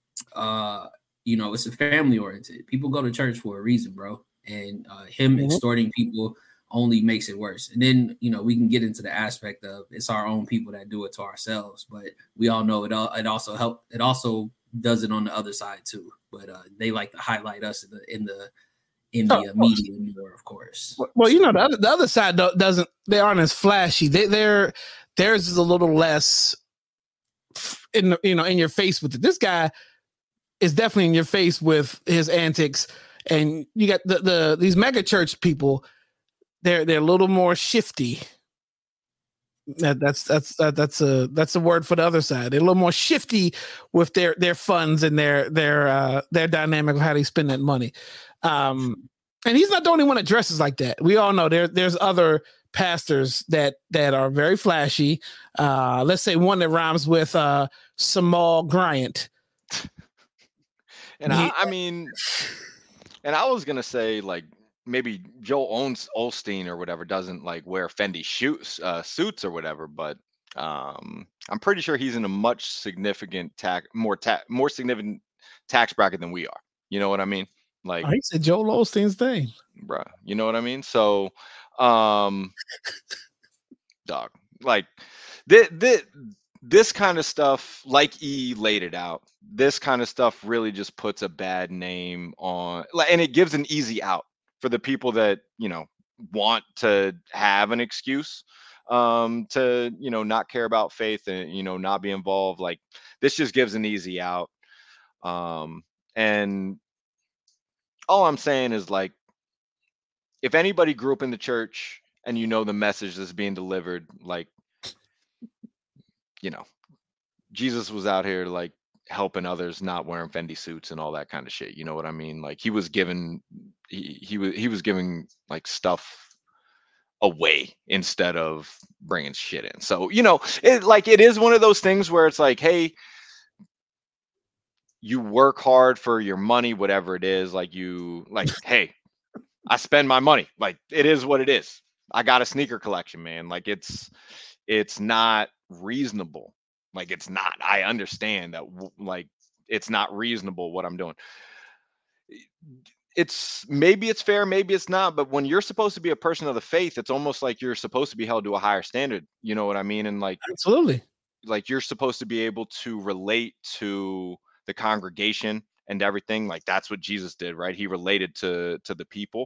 uh, you know, it's a family oriented. People go to church for a reason, bro. And uh, him mm-hmm. extorting people only makes it worse. And then, you know, we can get into the aspect of it's our own people that do it to ourselves. But we all know it. It also help. It also does it on the other side too. But uh, they like to highlight us in the in the in the oh, media more, of course. Well, you know, the other, the other side doesn't, they aren't as flashy. They, they're, theirs is a little less in the, you know, in your face with it. This guy is definitely in your face with his antics. And you got the, the, these mega church people, they're, they're a little more shifty. That, that's, that's, that, that's a, that's a word for the other side. They're a little more shifty with their, their funds and their, their, uh, their dynamic of how they spend that money. Um, and he's not the only one that dresses like that. We all know there, there's other pastors that that are very flashy. Uh, let's say one that rhymes with uh, Samal Bryant. And I, I mean, and I was gonna say, like, maybe Joel owns Olstein or whatever doesn't like wear Fendi shoes, uh, suits or whatever, but um, I'm pretty sure he's in a much significant tax, more tax, more significant tax bracket than we are. You know what I mean? Like, Oh, he said Joel Osteen's name. bruh, you know what I mean? So, um, dog, like this, this, this kind of stuff, like E laid it out, this kind of stuff really just puts a bad name on, like, and it gives an easy out for the people that, you know, want to have an excuse um to, you know, not care about faith and, you know, not be involved. Like, this just gives an easy out. Um, and all I'm saying is, like, if anybody grew up in the church and you know the message that's being delivered, like, you know, Jesus was out here like helping others, not wearing Fendi suits and all that kind of shit. You know what I mean? Like, he was giving, he, he was he was giving like stuff away instead of bringing shit in. So, you know, it like it is one of those things where it's like, hey, you work hard for your money, whatever it is. Like, you like, hey, I spend my money. Like, it is what it is. I got a sneaker collection, man. Like, it's it's not reasonable. Like, it's not. I understand that, like, it's not reasonable what I'm doing. It's maybe it's fair, maybe it's not. But when you're supposed to be a person of the faith, it's almost like you're supposed to be held to a higher standard. You know what I mean? And like, Absolutely. like you're supposed to be able to relate to the congregation and everything. Like, that's what Jesus did, right? He related to to the people.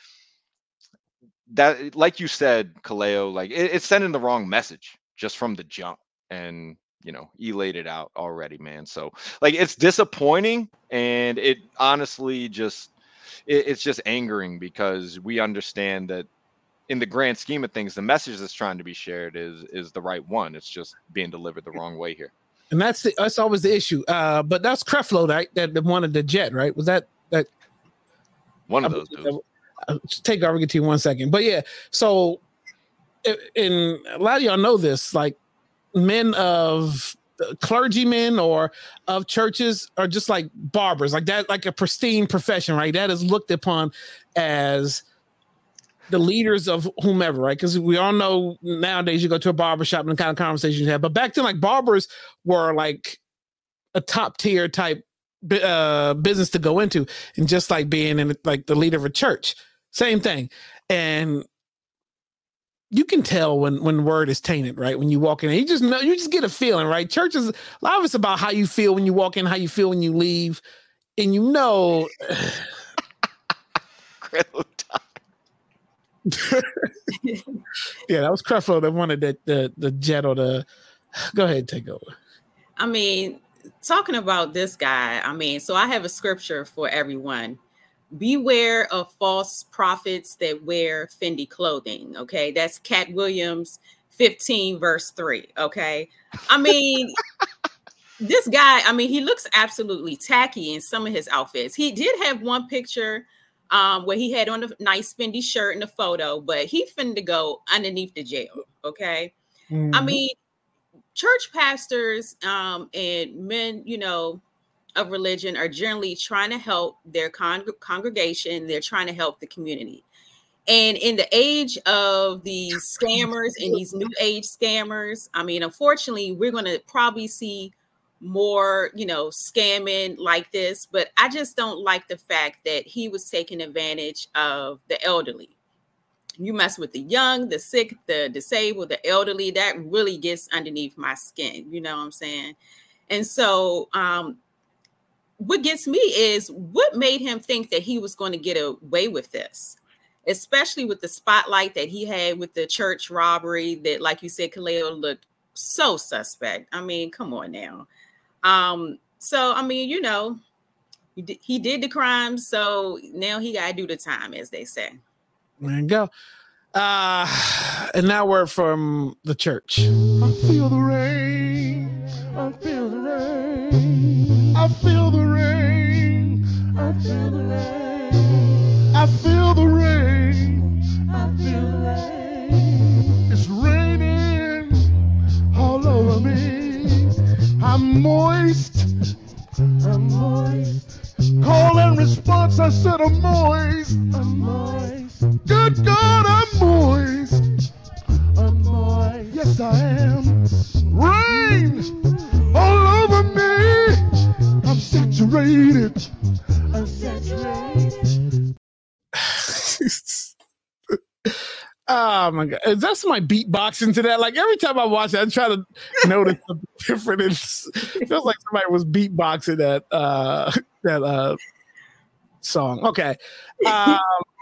That, like you said, Kaleo, like it, it's sending the wrong message just from the jump. And, you know, he laid it out already, man. So, like, it's disappointing, and it honestly just it, it's just angering, because we understand that in the grand scheme of things, the message that's trying to be shared is is the right one. It's just being delivered the wrong way here. And that's the, that's always the issue. Uh, but that's Creflo, right? That, that wanted the jet, right? Was that that One of those dudes. I'll take over to you one second. But yeah, so and a lot of y'all know this, like, men of clergymen or of churches are just like barbers, like that, like a pristine profession, right? That is looked upon as the leaders of whomever, right? Because we all know nowadays you go to a barbershop and the kind of conversations you have. But back then, like, barbers were like a top tier type uh, business to go into, and just like being in like the leader of a church, same thing. And you can tell when when word is tainted, right? When you walk in, you just know, you just get a feeling, right? Church is a lot of it's about how you feel when you walk in, how you feel when you leave, and you know. Yeah, that was Creflo that wanted the, the the jet or the. Go ahead, take over. I mean, talking about this guy, I mean, so I have a scripture for everyone. Beware of false prophets that wear Fendi clothing. Okay, that's Cat Williams fifteen verse three. Okay, I mean, this guy, I mean, he looks absolutely tacky in some of his outfits. He did have one picture um, where he had on a nice Fendi shirt in the photo, but he finna go underneath the jail. Okay, mm-hmm. I mean, church pastors um, and men, you know, of religion are generally trying to help their con- congregation. They're trying to help the community. And in the age of these scammers and these new age scammers, I mean, unfortunately, we're going to probably see more, you know, scamming like this. But I just don't like the fact that he was taking advantage of the elderly. You mess with the young, the sick, the disabled, the elderly, that really gets underneath my skin. You know what I'm saying? And so, um, what gets me is what made him think that he was going to get away with this, especially with the spotlight that he had with the church robbery that, like you said, Kaleo, looked so suspect. I mean, come on now. Um, so, I mean, you know, he did, he did the crime, so now he got to do the time, as they say. There you go. Uh, and now we're from the church. I feel the rain. I feel the rain. I feel the rain. I feel the rain. I feel the rain. I feel the rain. It's raining all over me. I'm moist. I'm moist. Call and response, I said I'm moist. I'm moist. Yes, I am. Rain all over me. I'm saturated. I'm saturated. Oh my god, is that somebody beatboxing to that? Like every time I watch it, I try to notice the difference. It feels like somebody was beatboxing that uh, that uh, song. Okay, um,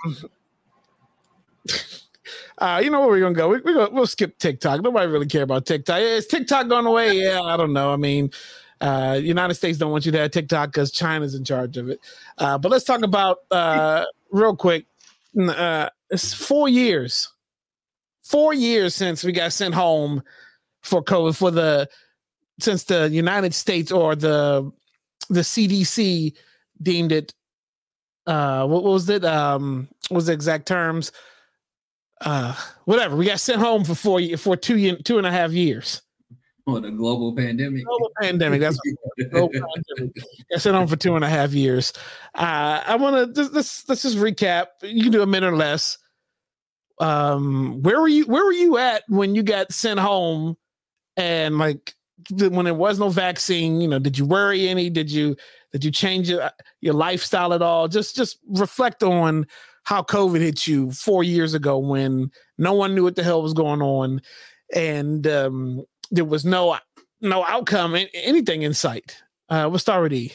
uh, you know where we're gonna go? We, we go. We'll skip TikTok. Nobody really care about TikTok. Is TikTok going away? Yeah, I don't know. I mean, uh, United States don't want you to have TikTok because China's in charge of it. Uh, but let's talk about uh, real quick. Uh, it's four years. Four years since we got sent home for COVID for the since the United States or the the C D C deemed it uh what, what was it um what was the exact terms uh whatever we got sent home for four for two year, two and a half years. Oh, the global pandemic. Global pandemic. That's what global pandemic. Got sent home for two and a half years. Uh, I want to let's let's just recap. You can do a minute or less. Um, where were you? Where were you at when you got sent home? And like when there was no vaccine, you know, did you worry any? Did you did you change your, your lifestyle at all? Just just reflect on how COVID hit you four years ago when no one knew what the hell was going on, and um, there was no no outcome, anything in sight. Uh, we'll start with E.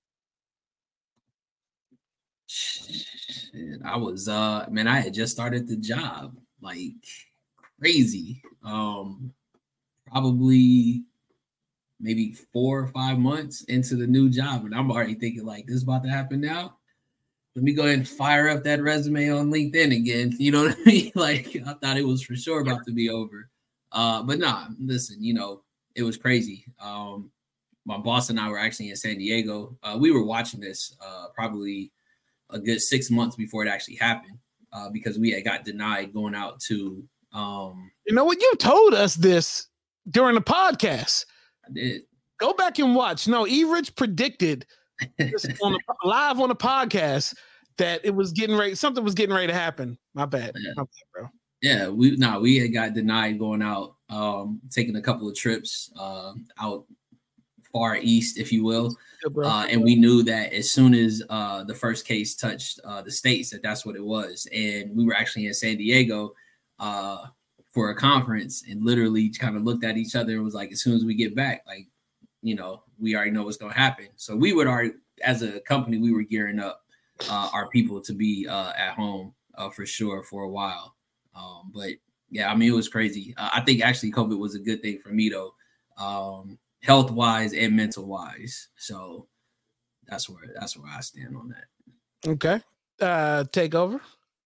I was uh man, I had just started the job like crazy. Um probably maybe four or five months into the new job, and I'm already thinking like this is about to happen now. Let me go ahead and fire up that resume on LinkedIn again. You know what I mean? Like I thought it was for sure about to be over. Uh but nah, listen, you know, it was crazy. Um my boss and I were actually in San Diego. Uh we were watching this uh probably a good six months before it actually happened, uh, because we had got denied going out to. Um, you know what? You told us this during the podcast. I did. Go back and watch. No, E. Rich predicted this on the, live on the podcast that it was getting ready. Something was getting ready to happen. My bad, yeah. My bad bro. Yeah, we no, nah, we had got denied going out, um, taking a couple of trips uh, out far east, if you will. Uh, and we knew that as soon as uh, the first case touched uh, the States, that that's what it was. And we were actually in San Diego uh, for a conference and literally kind of looked at each other and was like, as soon as we get back, like, you know, we already know what's going to happen. So we would already, as a company, we were gearing up uh, our people to be uh, at home uh, for sure for a while. Um, but yeah, I mean, it was crazy. Uh, I think actually COVID was a good thing for me, though. Um, health wise and mental wise. So that's where that's where I stand on that. Okay. Uh take over.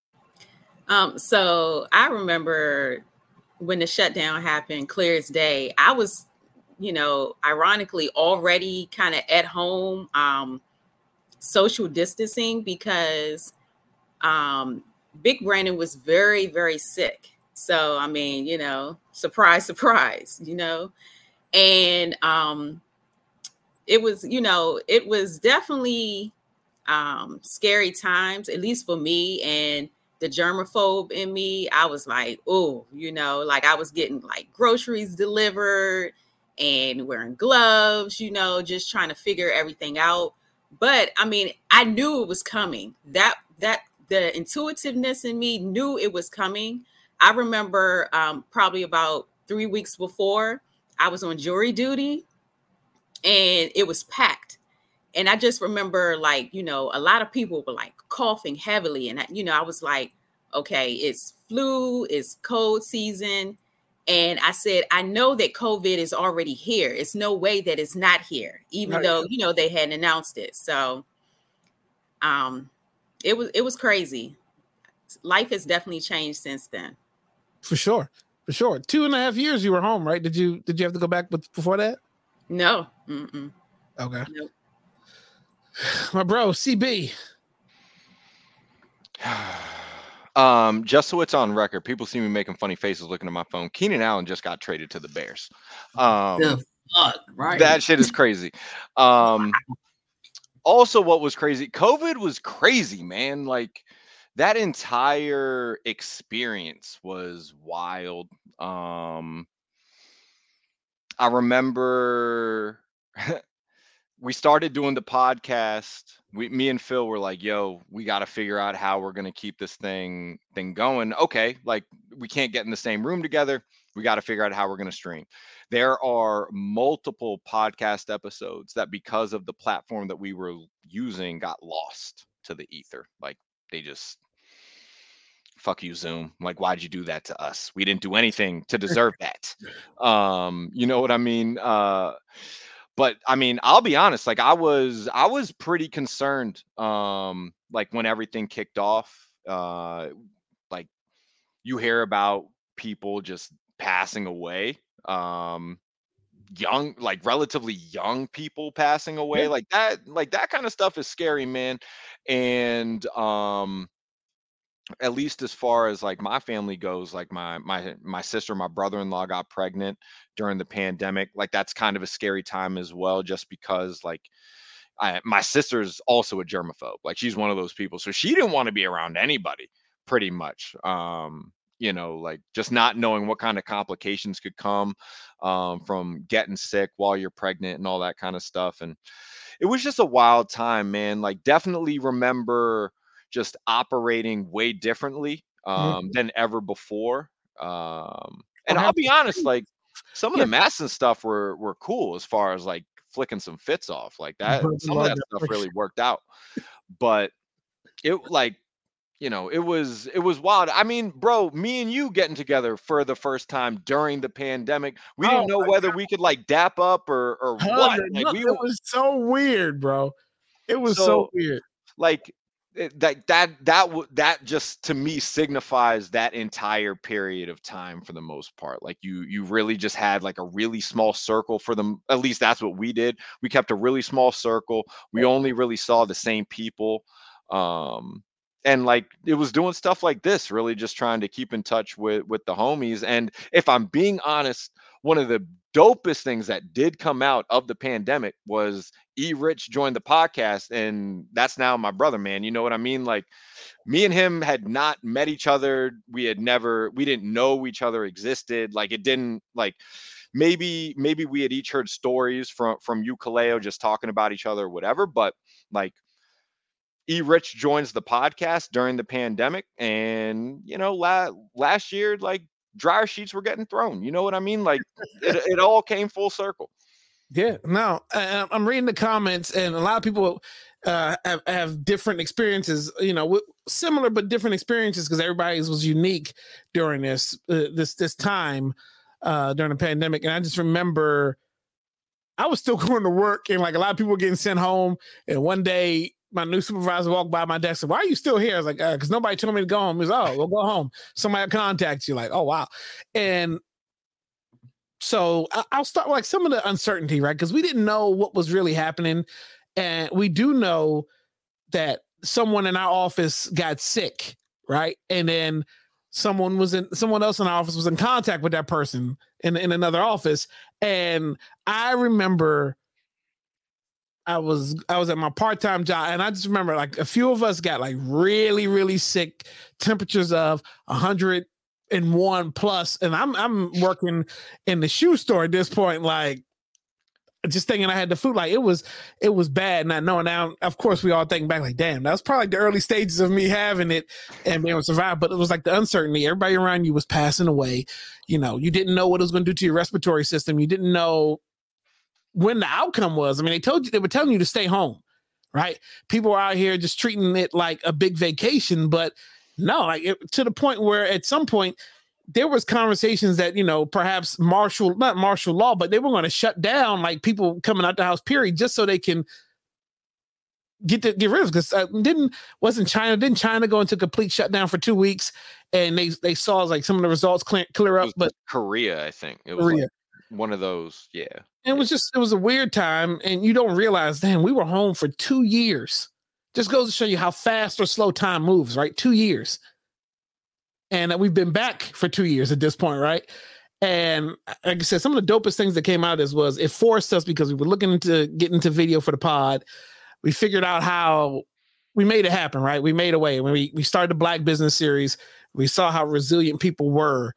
Um, so I remember when the shutdown happened, clear as day. I was, you know, ironically already kind of at home, um, social distancing because um Big Brandon was very, very sick. So I mean, you know, surprise, surprise, you know. And um, it was, you know, it was definitely um, scary times, at least for me. And the germaphobe in me, I was like, oh, you know, like I was getting like groceries delivered and wearing gloves, you know, just trying to figure everything out. But I mean, I knew it was coming. That that the intuitiveness in me knew it was coming. I remember um, probably about three weeks before, I was on jury duty and it was packed. And I just remember like, you know, a lot of people were like coughing heavily. And, I, you know, I was like, okay, it's flu, it's cold season. And I said, I know that COVID is already here. It's no way that it's not here, even right. though, you know, they hadn't announced it. So um, it was it was crazy. Life has definitely changed since then. For sure. For sure. Two and a half years you were home, right? Did you did you have to go back with, before that? No. Mm-mm. Okay. Nope. My bro, C B. um, just so it's on record, people see me making funny faces looking at my phone. Keenan Allen just got traded to the Bears. Um, the fuck, right? That shit is crazy. Um, also, what was crazy? COVID was crazy, man. Like that entire experience was wild. Um, I remember we started doing the podcast. We, me and Phil were like, "Yo, we got to figure out how we're gonna keep this thing thing going." Okay, like we can't get in the same room together. We got to figure out how we're gonna stream. There are multiple podcast episodes that, because of the platform that we were using, got lost to the ether. Like they just, fuck you, Zoom. Like, why'd you do that to us? We didn't do anything to deserve that. Um, you know what I mean? Uh, but I mean, I'll be honest, like I was I was pretty concerned um like when everything kicked off. Uh like you hear about people just passing away. Um young, like relatively young people passing away. Yeah. Like that, like that kind of stuff is scary, man. And um at least as far as like my family goes, like my my my sister, my brother-in-law got pregnant during the pandemic. Like that's kind of a scary time as well, just because like I, my sister's also a germaphobe. Like she's one of those people, so she didn't want to be around anybody, pretty much. Um, you know, like just not knowing what kind of complications could come um, from getting sick while you're pregnant and all that kind of stuff. And it was just a wild time, man. Like definitely remember just operating way differently um, Mhm. than ever before. Um, Or and I'll have be honest, like some of Yeah. the masks and stuff were were cool as far as like flicking some fits off like that. Brother Some of that Love stuff that. really worked out, but it like you know it was it was wild. I mean, bro, me and you getting together for the first time during the pandemic, we Oh didn't know my whether we could like dap up or or hug what. and Like look, we it was so weird, bro. It was so so weird. like it- that that that w- that just to me signifies that entire period of time for the most part. Like you you really just had like a really small circle for them. At least that's what we did. We kept a really small circle. We only really saw the same people. Um and like it was doing stuff like this, really just trying to keep in touch with with the homies. And if I'm being honest, one of the dopest things that did come out of the pandemic was E Rich joined the podcast, and that's now my brother, man. You know what I mean? Like me and him had not met each other. We had never, we didn't know each other existed. Like it didn't like maybe, maybe we had each heard stories from from Ukulele just talking about each other or whatever. But like E Rich joins the podcast during the pandemic, and you know, la- last year, like dryer sheets were getting thrown. You know what I mean? Like it, it all came full circle. Yeah, no, I, I'm reading the comments, and a lot of people uh, have, have different experiences. You know, with similar but different experiences because everybody's was unique during this uh, this this time uh, during the pandemic. And I just remember I was still going to work, and like a lot of people were getting sent home. And one day, my new supervisor walked by my desk and said, "Why are you still here?" I was like, "Because uh, nobody told me to go home." He was, "Oh, well, go home. Somebody will contact you." Like, oh wow, and so I- I'll start with like some of the uncertainty, right? Because we didn't know what was really happening. And we do know that someone in our office got sick, right? And then someone was in someone else in our office was in contact with that person in, in another office. And I remember I was I was at my part-time job, and I just remember like a few of us got like really, really sick, temperatures of a hundred and one plus, and I'm I'm working in the shoe store at this point, like just thinking I had the food. Like it was it was bad, not knowing. Now, of course, we all think back like, damn, that was probably the early stages of me having it and being able to survive. But it was like the uncertainty. Everybody around you was passing away. You know, you didn't know what it was going to do to your respiratory system. You didn't know when the outcome was. I mean, they told you they were telling you to stay home, right? People are out here just treating it like a big vacation, but no, like it, to the point where at some point there was conversations that, you know, perhaps martial, not martial law, but they were going to shut down like people coming out the house, period, just so they can get the, get rid of it. Because uh, didn't wasn't China didn't China go into complete shutdown for two weeks, and they they saw like some of the results clear, clear It up, was but Korea, I think it was Korea. like one of those. Yeah, And it was just, it was a weird time. And you don't realize, damn, we were home for two years. Just goes to show you how fast or slow time moves, right? Two years. And uh, we've been back for two years at this point, right? And like I said, some of the dopest things that came out of this was it forced us, because we were looking into getting into video for the pod. We figured out how we made it happen, right? We made a way. When we, we started the Black Business Series, we saw how resilient people were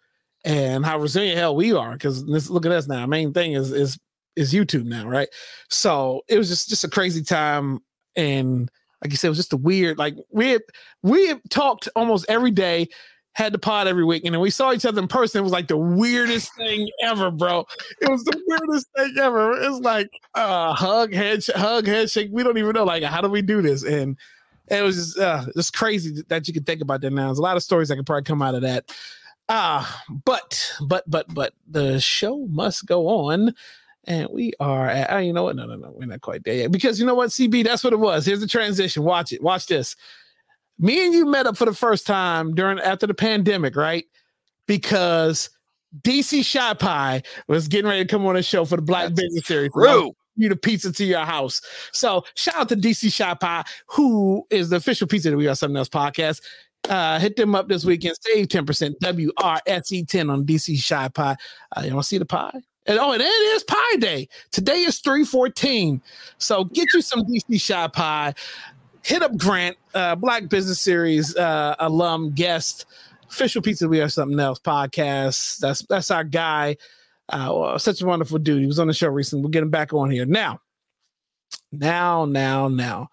and how resilient hell we are. Because look at us now. Our main thing is is is YouTube now, right? So it was just just a crazy time, and like you said, it was just a weird. Like we had, we had talked almost every day, had the pod every week, and then we saw each other in person. It was like the weirdest thing ever, bro. It was the weirdest thing ever. It's like uh, hug, head, hug, handshake. We don't even know like how do we do this, and it was just uh, just crazy that you could think about that now. There's a lot of stories that could probably come out of that. Uh, but, but, but, but the show must go on. And we are at, oh, you know what? No, no, no. We're not quite there yet. Because you know what, C B, that's what it was. Here's the transition. Watch it. Watch this. Me and you met up for the first time during after the pandemic, right? Because D C Shy Pie was getting ready to come on the show for the Black That's Business Series. true. You the pizza to your house. So shout out to D C Shy Pie, who is the official pizza that We Got Something Else podcast. Uh, hit them up this weekend. Save ten percent. W R S E ten on D C Shy Pie. Uh, you want to see the pie? And oh, and it is Pie Day. Today is three fourteen. So get you some D C Shy Pie. Hit up Grant, uh, Black Business Series uh, alum guest, official pizza We Are Something Else podcast. That's that's our guy. Uh, well, such a wonderful dude. He was on the show recently. We'll get him back on here now. Now, now, now.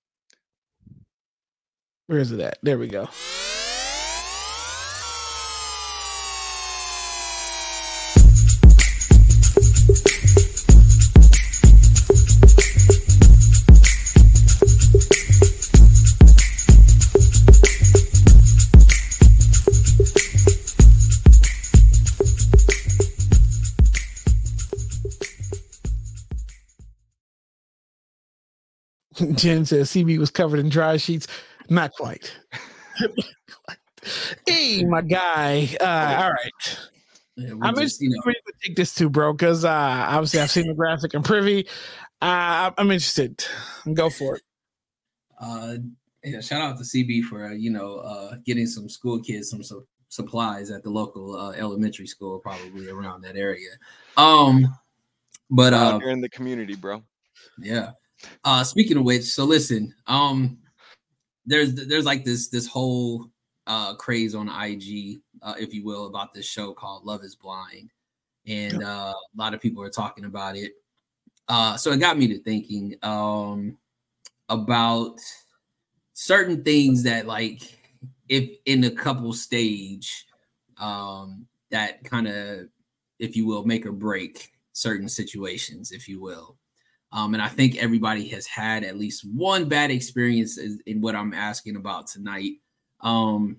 Where is it at? There we go. Jen says C B was covered in dry sheets. Not quite. Hey, my guy. Uh, all right. Yeah, we I'm just, interested you know, to take this too, bro, because uh, obviously I've seen the graphic and privy. Uh, I'm interested. Go for it. uh, yeah, shout out to C B for uh, you know uh, getting some school kids some su- supplies at the local uh, elementary school, probably around that area. Um, but uh, Out here in the community, bro. yeah. Uh, speaking of which, so listen, um, there's there's like this this whole uh craze on I G, uh, if you will, about this show called Love Is Blind, and uh, a lot of people are talking about it. Uh, so it got me to thinking um about certain things that, like, if in a couple stage, um, that kind of, if you will, make or break certain situations, if you will. Um, and I think everybody has had at least one bad experience in, in what I'm asking about tonight. Um,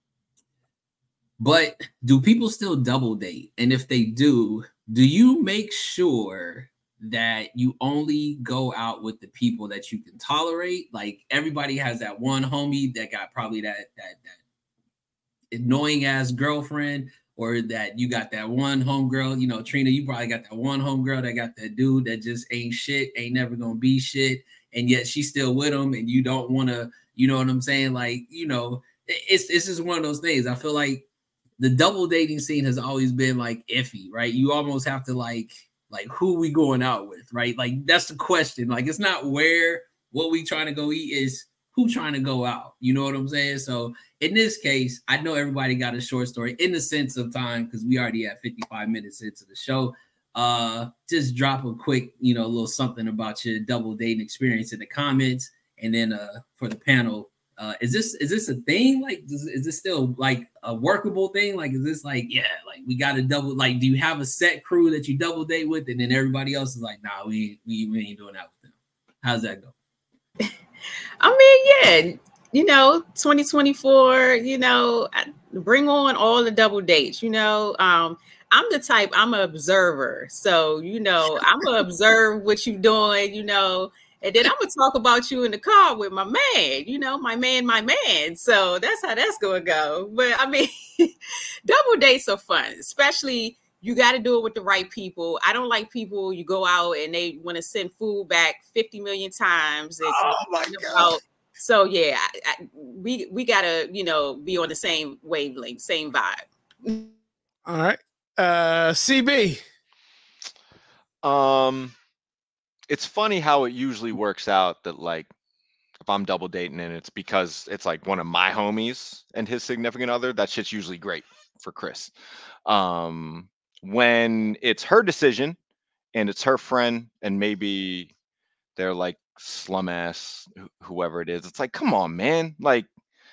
but do people still double date? And if they do, do you make sure that you only go out with the people that you can tolerate? Like, everybody has that one homie that got probably that that that annoying ass girlfriend, or that you got that one homegirl, you know, Trina, you probably got that one homegirl that got that dude that just ain't shit, ain't never gonna be shit, and yet she's still with him, and you don't want to, you know what I'm saying? Like, you know, it's it's just one of those things. I feel like the double dating scene has always been like iffy, right? You almost have to like, like who we going out with, right? Like, that's the question. Like, it's not where, what we trying to go eat, is who trying to go out. You know what I'm saying? So in this case, I know everybody got a short story in the sense of time, because we already had fifty-five minutes into the show. Uh, just drop a quick, you know, a little something about your double dating experience in the comments. And then uh, for the panel, uh, is this is this a thing? Like, is, is this still like a workable thing? Like, is this like, yeah, like we got to double, like, do you have a set crew that you double date with, and then everybody else is like, nah, we, we, we ain't doing that with them? How's that go? I mean, yeah, you know, twenty twenty-four, you know, bring on all the double dates, you know. Um, I'm the type, I'm an observer. So, you know, I'm going to observe what you're doing, you know, and then I'm going to talk about you in the car with my man, you know, my man, my man. So that's how that's going to go. But I mean, double dates are fun, especially you got to do it with the right people. I don't like people, you go out and they want to send food back fifty million times. Oh my God. So yeah, I, I, we we got to, you know, be on the same wavelength, same vibe. All right. Uh, C B. Um, it's funny how it usually works out that, like, if I'm double dating and it's because it's like one of my homies and his significant other, that shit's usually great. for Chris. Um, when it's her decision and it's her friend, and maybe they're like slum ass wh- whoever it is, it's like, come on, man. Like,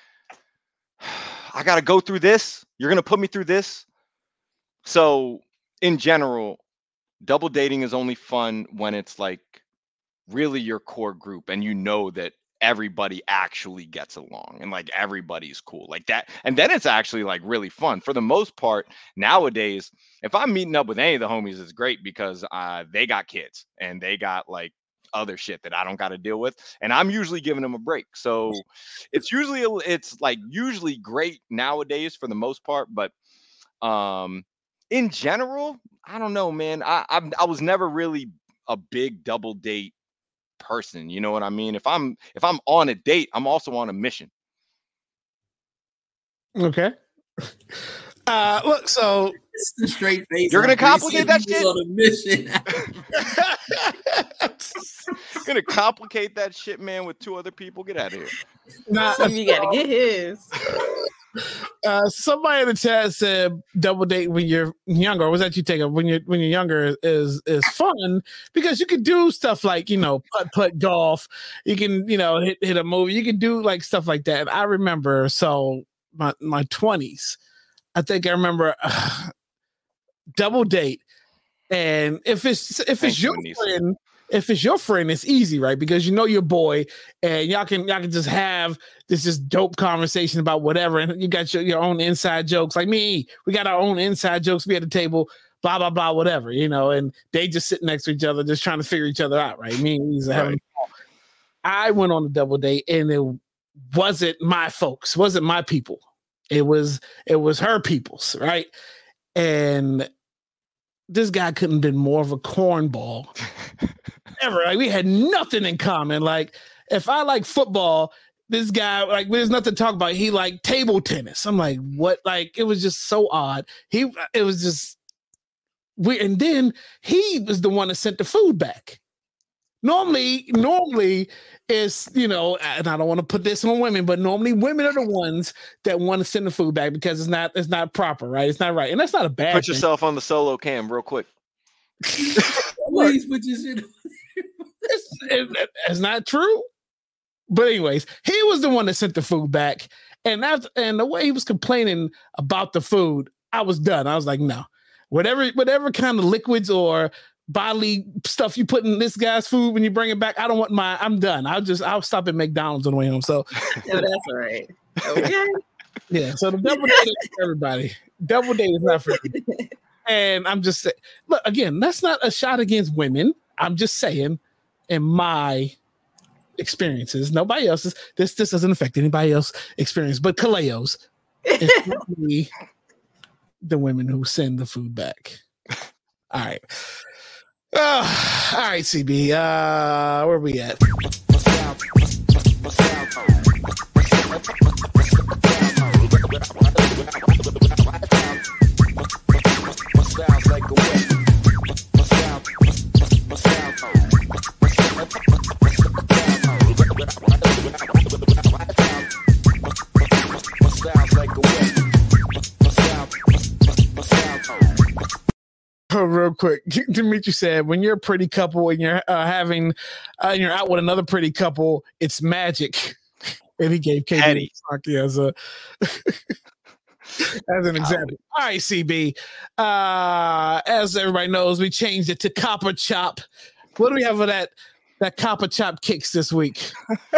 I gotta go through this. You're gonna put me through this. So in general, double dating is only fun when it's like really your core group and you know that everybody actually gets along and like everybody's cool like that, and then it's actually like really fun. For the most part nowadays, if I'm meeting up with any of the homies, it's great because uh they got kids and they got like other shit that I don't got to deal with, and I'm usually giving them a break. So it's usually a- it's like usually great nowadays for the most part. But um in general, I don't know, man. I I'm, I was never really a big double date person. You know what I mean? If I'm if I'm on a date, I'm also on a mission. Okay. Uh, look, so It's the straight face. You're gonna after he complicate said that he was shit? on a mission. Gonna complicate that shit, man, with two other people. Get out of here. nah, So you got to get his. uh, somebody in the chat said double date when you're younger. Or was that you take up when you're when you're younger is is fun because you can do stuff like, you know, putt putt golf. You can, you know, hit hit a movie. You can do like stuff like that. And I remember so my my twenties. I think I remember uh, double date. And if it's if Thank it's you, your Anissa. friend, if it's your friend, it's easy, right? Because you know your boy, and y'all can y'all can just have this just dope conversation about whatever, and you got your, your own inside jokes. Like me, we got our own inside jokes. We at the table, blah blah blah, whatever, you know. And they just sit next to each other, just trying to figure each other out, right? Me and he's having. Right. I went on a double date, and it wasn't my folks, wasn't my people. It was it was her people's, right? And this guy couldn't have been more of a cornball ever. Like we had nothing in common. Like if I like football, this guy like there's nothing to talk about. He like table tennis. I'm like, what? Like it was just so odd. He it was just weird. And then he was the one that sent the food back. Normally, normally it's, you know, and I don't want to put this on women, but normally women are the ones that want to send the food back because it's not it's not proper, right? It's not right. And that's not a bad Put thing. yourself on the solo cam real quick. Please put your shit on. It's, it- it's not true. But anyways, he was the one that sent the food back, and that's and the way he was complaining about the food, I was done. I was like, no, whatever, whatever kind of liquids or bodily stuff you put in this guy's food when you bring it back, I don't want my. I'm done. I'll just I'll stop at McDonald's on the way home. So No, that's all right. Okay. yeah, so the double date is for everybody. Double date is not for you. And I'm just saying, look, again, that's not a shot against women. I'm just saying, in my experiences, nobody else's. This this doesn't affect anybody else's experience, but Kaleo's. It's really the women who send the food back. All right. Uh, all right, C B. Uh, where we at? Oh, real quick, Dimitri said, "When you're a pretty couple and you're uh, having, uh, and you're out with another pretty couple, it's magic." And he gave Katie Petty. Saki as a as an example. All right, C B. Uh, as everybody knows, we changed it to Copper Chop. What do we have for that that Copper Chop kicks this week?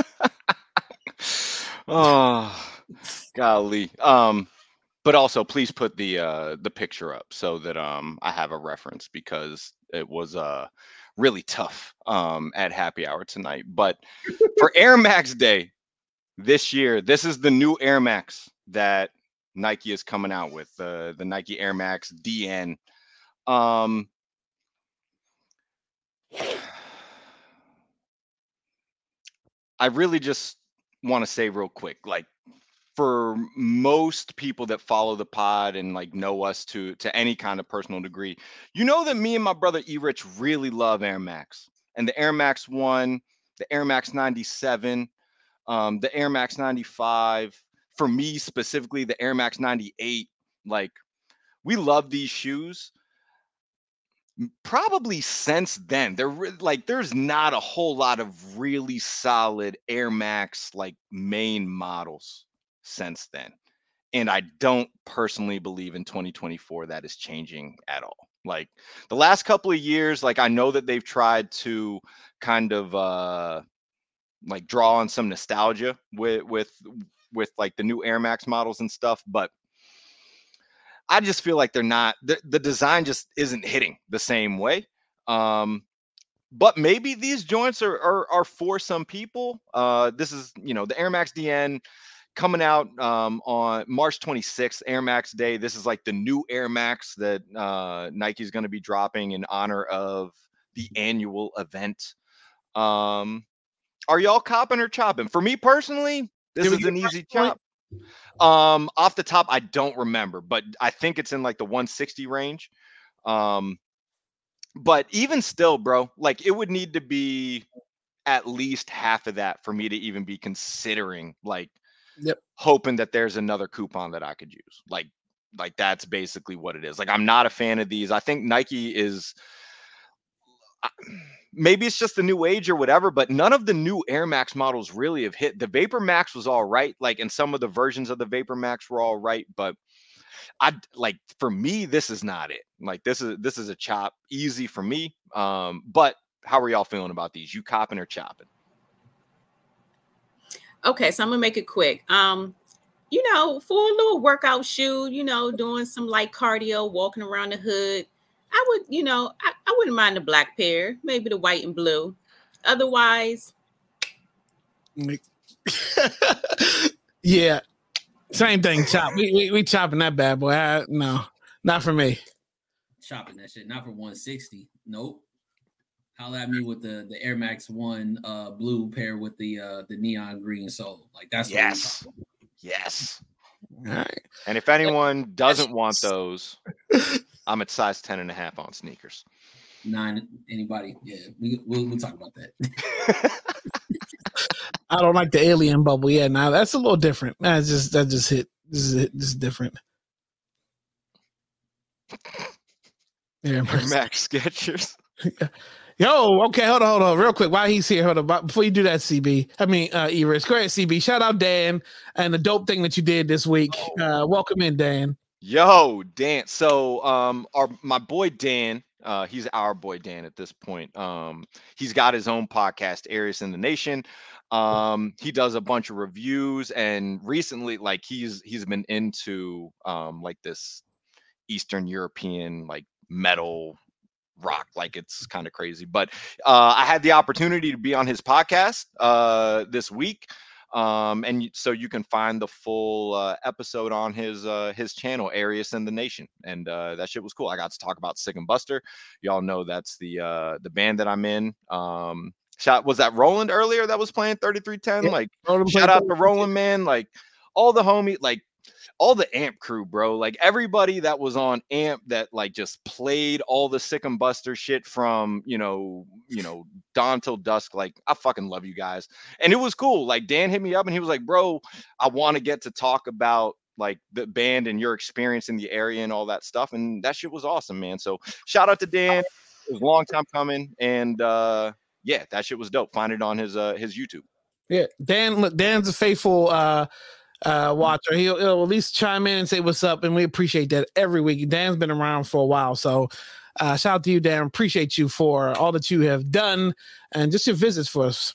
Oh, golly. Um, but also please put the uh the picture up so that um I have a reference, because it was uh really tough um at happy hour tonight. But for Air Max Day this year, this is the new Air Max that Nike is coming out with, uh, the Nike Air Max D N. Um, I really just want to say real quick, like, for most people that follow the pod and like know us to to any kind of personal degree, you know that me and my brother E Rich really love Air Max, and the Air Max One, the Air Max ninety-seven, um, the Air Max ninety-five. For me specifically, the Air Max ninety-eight Like, we love these shoes. Probably since then, there re- like there's not a whole lot of really solid Air Max like main models since then. And I don't personally believe in twenty twenty-four that is changing at all. Like the last couple of years, like I know that they've tried to kind of uh like draw on some nostalgia with with with like the new Air Max models and stuff, but I just feel like they're not the, the design just isn't hitting the same way. Um, but maybe these joints are, are are for some people. Uh, this is, you know, the Air Max D N coming out um, on March twenty-sixth, Air Max Day. This is like the new Air Max that uh, Nike is going to be dropping in honor of the annual event. Um, are y'all copping or chopping? For me personally, this Did we is get an a price easy point? chop. Um, off the top, I don't remember, but I think it's in like the one sixty range. Um, but even still, bro, like it would need to be at least half of that for me to even be considering like Yep. hoping that there's another coupon that I could use. Like, like that's basically what it is. Like, I'm not a fan of these. I think Nike is I- maybe it's just the new age or whatever, but none of the new Air Max models really have hit. The Vapor Max was all right, like, and some of the versions of the Vapor Max were all right, but I like for me, this is not it. Like, this is this is a chop, easy for me. Um, but how are y'all feeling about these? You copping or chopping? Okay, so I'm gonna make it quick. Um, you know, for a little workout shoe, you know, doing some light cardio, walking around the hood, I would, you know, I, I wouldn't mind the black pair, maybe the white and blue. Otherwise, Yeah, same thing. Chop. We we, we chopping that bad boy. I, no, not for me. Chopping that shit, not for one sixty. Nope. Holla at me with the the Air Max One uh blue pair with the uh the neon green sole. Like that's what Yes, we're talking yes. All right. And if anyone doesn't want those, I'm at size ten and a half on sneakers. Nine. Anybody? Yeah, we we'll, we'll talk about that. I don't like the alien bubble. Yeah, now that's a little different. That's just that just hit. This is this is different. Yeah, Air Max Skechers. Yo, okay, hold on, hold on, real quick. While he's here, hold on. Before you do that, C B, I mean, uh, Eris, go ahead, C B. Shout out Dan and the dope thing that you did this week. Uh, welcome in, Dan. Yo, Dan. So, um, our my boy Dan, uh, he's our boy Dan at this point. Um, he's got his own podcast, Arius in the Nation. Um, he does a bunch of reviews, and recently, like he's he's been into um like this Eastern European like metal rock, like it's kind of crazy. But uh, I had the opportunity to be on his podcast uh this week. Um, and y- so you can find the full uh, episode on his uh, his channel, Arius in the Nation, and uh, that shit was cool. I got to talk about Sick and Buster. Y'all know that's the uh, the band that I'm in. Um, shout was that Roland earlier that was playing thirty-three ten? Yeah, Like, Roland shout played out to Roland, man. Like all the homie, like all the Amp crew, bro. Like everybody that was on Amp that like just played all the Sick and Buster shit from you know you know dawn till dusk. Like I fucking love you guys, and it was cool. Like Dan hit me up and he was like, "Bro, I want to get to talk about like the band and your experience in the area and all that stuff." And that shit was awesome, man. So shout out to Dan. It was a long time coming, and uh, yeah, that shit was dope. Find it on his uh, his YouTube. Yeah, Dan. Look, Dan's a faithful uh, uh, watcher. He'll, he'll at least chime in and say what's up, and we appreciate that every week. Dan's been around for a while, so uh, shout out to you, Dan. Appreciate you for all that you have done and just your visits for us.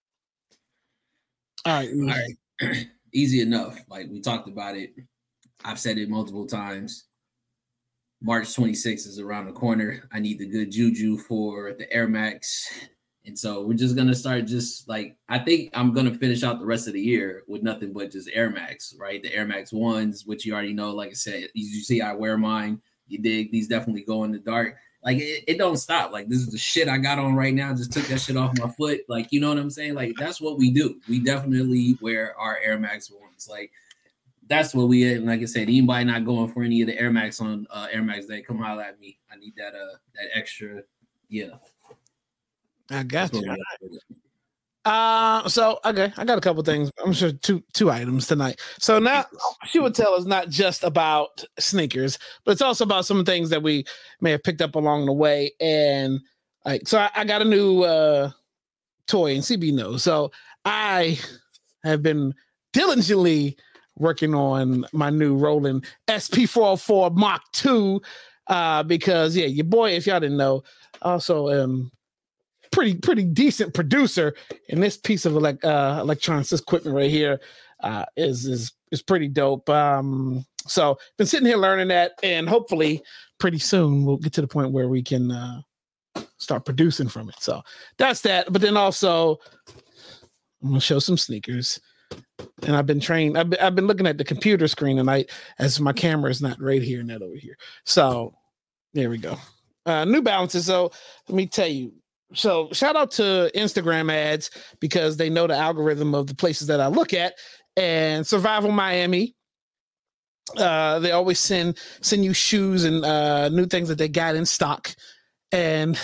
All right, All right. Easy enough. Like we talked about it. I've said it multiple times. March twenty-sixth is around the corner. I need the good juju for the Air Max. And so we're just going to start just like, I think I'm going to finish out the rest of the year with nothing but just Air Max, right? The Air Max ones, which you already know, like I said, you see, I wear mine. You dig? These definitely go in the dark. Like it, it don't stop. Like this is the shit I got on right now. Just took that shit off my foot. Like, you know what I'm saying? Like that's what we do. We definitely wear our Air Max ones. Like that's what we had. And like I said, anybody not going for any of the Air Max on uh, Air Max Day, come holler at me. I need that uh that extra. Yeah. I got That's you. what we have. Uh, so okay, I got a couple things. I'm sure two two items tonight. So now she would tell is not just about sneakers, but it's also about some things that we may have picked up along the way. And like, so I, I got a new uh toy, and C B knows. So I have been diligently working on my new Roland S P four oh four Mach two, uh, because yeah, your boy, if y'all didn't know, also um. pretty pretty decent producer, and this piece of elect, uh, electronics, this equipment right here, uh, is is is pretty dope. Um, so been sitting here learning that, and hopefully pretty soon we'll get to the point where we can uh, start producing from it. So that's that. But then also I'm gonna show some sneakers, and I've been trained. I've been, I've been looking at the computer screen tonight as my camera is not right here and not over here. So there we go. Uh, New Balances. So let me tell you. So shout out to Instagram ads because they know the algorithm of the places that I look at, and Survival Miami. Uh, they always send send you shoes and uh, new things that they got in stock. And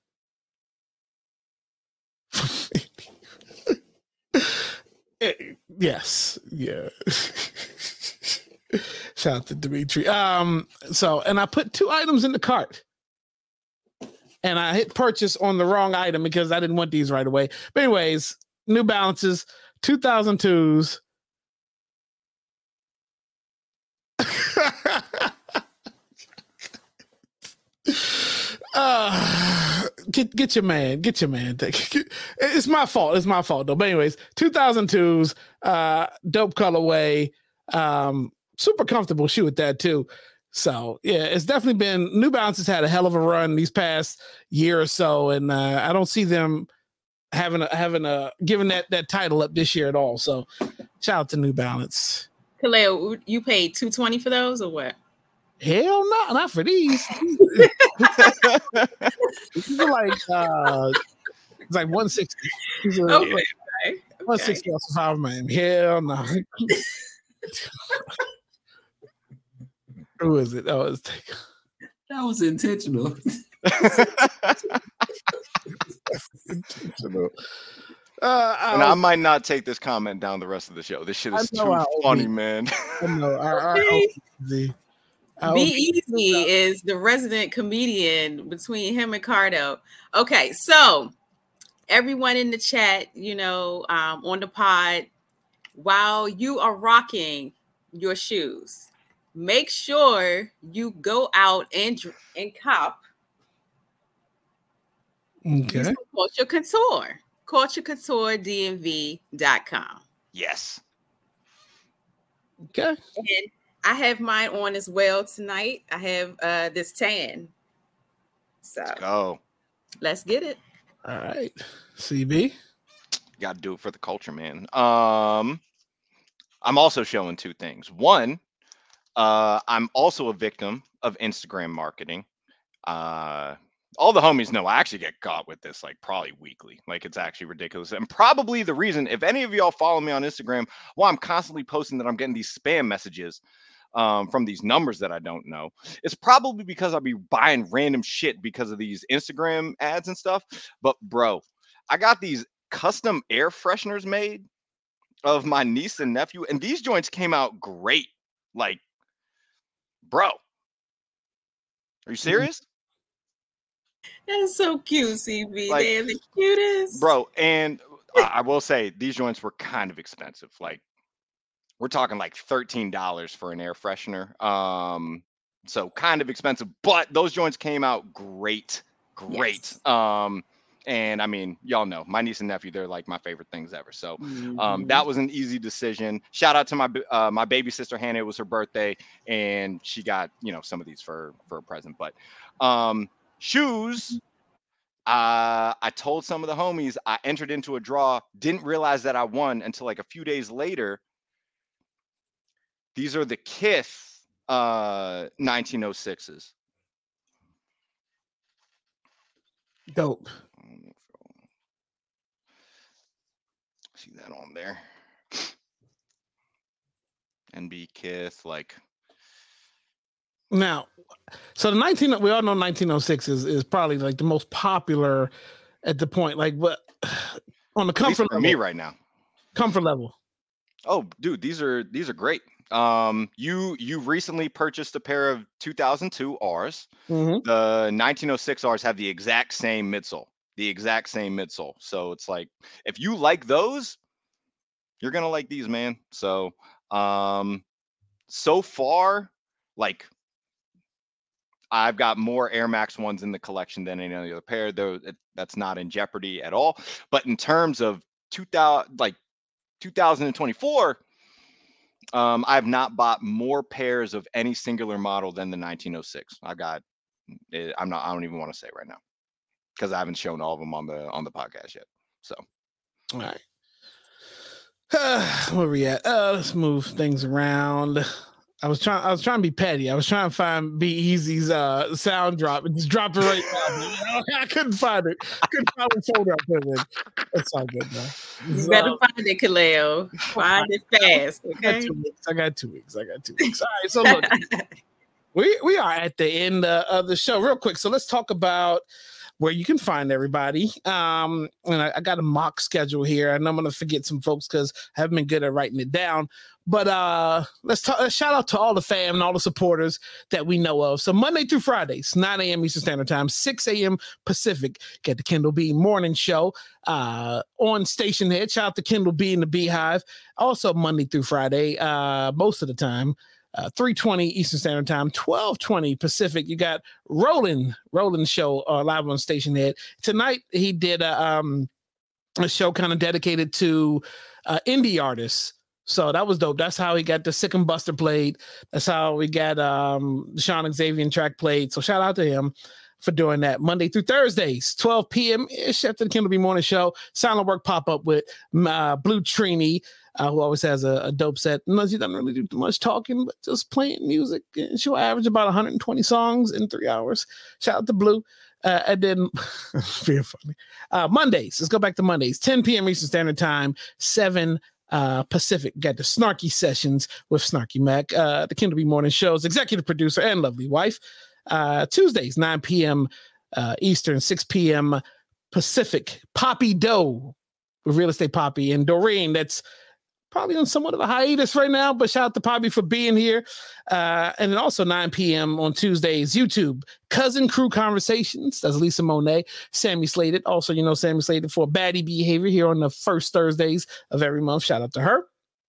yes, yeah. Shout out to Dimitri. Um, so and I put two items in the cart. And I hit purchase on the wrong item because I didn't want these right away. But anyways, New Balances, two thousand twos. uh, get get your man, get your man. It's my fault. It's my fault though. But anyways, two thousand twos, uh, dope colorway, um, super comfortable shoe with that too. So yeah, it's definitely been New Balance has had a hell of a run these past year or so, and uh, I don't see them having a, having a giving that that title up this year at all. So shout out to New Balance. Kaleo, you paid two twenty for those or what? Hell no, not for these. These are like uh, it's like one sixty. These are Okay, like okay. one sixty off of five man. Hell no. Who is it? Oh, it's that was intentional. intentional. Uh, I, and I might not take this comment down the rest of the show. This shit is too funny, man. I know. Our, our, the, Be Easy is the resident comedian between him and Cardo. Okay, so everyone in the chat, you know, um, on the pod, while you are rocking your shoes, make sure you go out and and cop. Okay. Culture Couture. Culture Couture D M V dot com. Yes. Okay. And I have mine on as well tonight. I have uh this tan. So let's go. Let's get it. All right. C B. Got to do it for the culture, man. Um, I'm also showing two things. One, uh, I'm also a victim of Instagram marketing. Uh, all the homies know I actually get caught with this like probably weekly. Like it's actually ridiculous. And probably the reason, if any of y'all follow me on Instagram, why I'm constantly posting that I'm getting these spam messages um, from these numbers that I don't know, it's probably because I'll be buying random shit because of these Instagram ads and stuff. But bro, I got these custom air fresheners made of my niece and nephew, and these joints came out great. Like, bro, are you serious? That's so cute, C B. Like, They're the cutest, bro. And I will say these joints were kind of expensive. Like, we're talking like thirteen dollars for an air freshener. Um, so kind of expensive, but those joints came out great, great. Yes. Um, and I mean, y'all know my niece and nephew, they're like my favorite things ever. So mm-hmm. um, that was an easy decision. Shout out to my uh, my baby sister Hannah. It was her birthday, and she got, you know, some of these for for a present. But um, shoes. Uh, I told some of the homies I entered into a draw, didn't realize that I won until like a few days later. These are the Kith uh, nineteen oh sixes. Dope. See that on there. N B Kith, like. Now, so the nineteen we all know nineteen oh six is, is probably like the most popular at the point. Like, what On the At least comfort for level. me right now. Comfort level. Oh, dude, these are these are great. Um, you you recently purchased a pair of two thousand two R's. Mm-hmm. The nineteen oh six R's have the exact same midsole, the exact same midsole. So it's like if you like those, you're gonna like these, man. So um, so far, like I've got more Air Max ones in the collection than any other pair. Though it, that's not in jeopardy at all. But in terms of two thousand, like two thousand twenty-four. Um, I've not bought more pairs of any singular model than the nineteen oh six. I got, it, I'm not, I don't even want to say right now because I haven't shown all of them on the on the podcast yet. So, all right, uh, where we at? Uh, let's move things around. I was trying, I was trying to be petty. I was trying to find Be Easy's uh sound drop and just drop it right now. You know? I couldn't find it. I couldn't find the folder I put it in. It's all good, man. You better um, find it, Kaleo. Find it fast, okay? I got two weeks. I got two weeks. I got two weeks. All right, so look, we we are at the end uh, of the show. Real quick, so let's talk about where you can find everybody. Um, and I, I got a mock schedule here, and I'm gonna forget some folks because I haven't been good at writing it down. But uh, let's talk. Let's shout out to all the fam and all the supporters that we know of. So Monday through Fridays, nine a.m. Eastern Standard Time, six a.m. Pacific, get the Kendall B Morning Show uh, on Station Head. Shout out to Kendall B and the Beehive. Also Monday through Friday, uh, most of the time. Uh, three twenty Eastern Standard Time, twelve twenty Pacific. You got Roland, Roland Show uh, live on Station Head. Tonight, he did a, um, a show kind of dedicated to uh, indie artists. So that was dope. That's how he got the Sick and Buster played. That's how we got um, the Sean Xavier track played. So shout out to him for doing that. Monday through Thursdays, twelve p.m. ish after the Kendall B Morning Show. Silent Work pop up with uh, Blue Trini. Uh, who always has a, a dope set. No, she doesn't really do too much talking, but just playing music. And she'll average about one hundred twenty songs in three hours. Shout out to Blue. Uh, and then, very funny. Uh, Mondays, let's go back to Mondays. ten p.m. Eastern Standard Time, seven uh, Pacific. Got the Snarky Sessions with Snarky Mac. Uh, the Kendall B Morning Show's executive producer and lovely wife. Uh, Tuesdays, nine p.m. Uh, Eastern, six p.m. Pacific. Poppy Doe with Real Estate Poppy and Doreen. That's probably on somewhat of a hiatus right now, but shout out to Poppy for being here. Uh, and then also nine p.m. on Tuesdays, YouTube, Cousin Crew Conversations. That's Lisa Monet, Sammy Slated. Also, you know, Sammy Slated for Baddie Behavior here on the first Thursdays of every month. Shout out to her.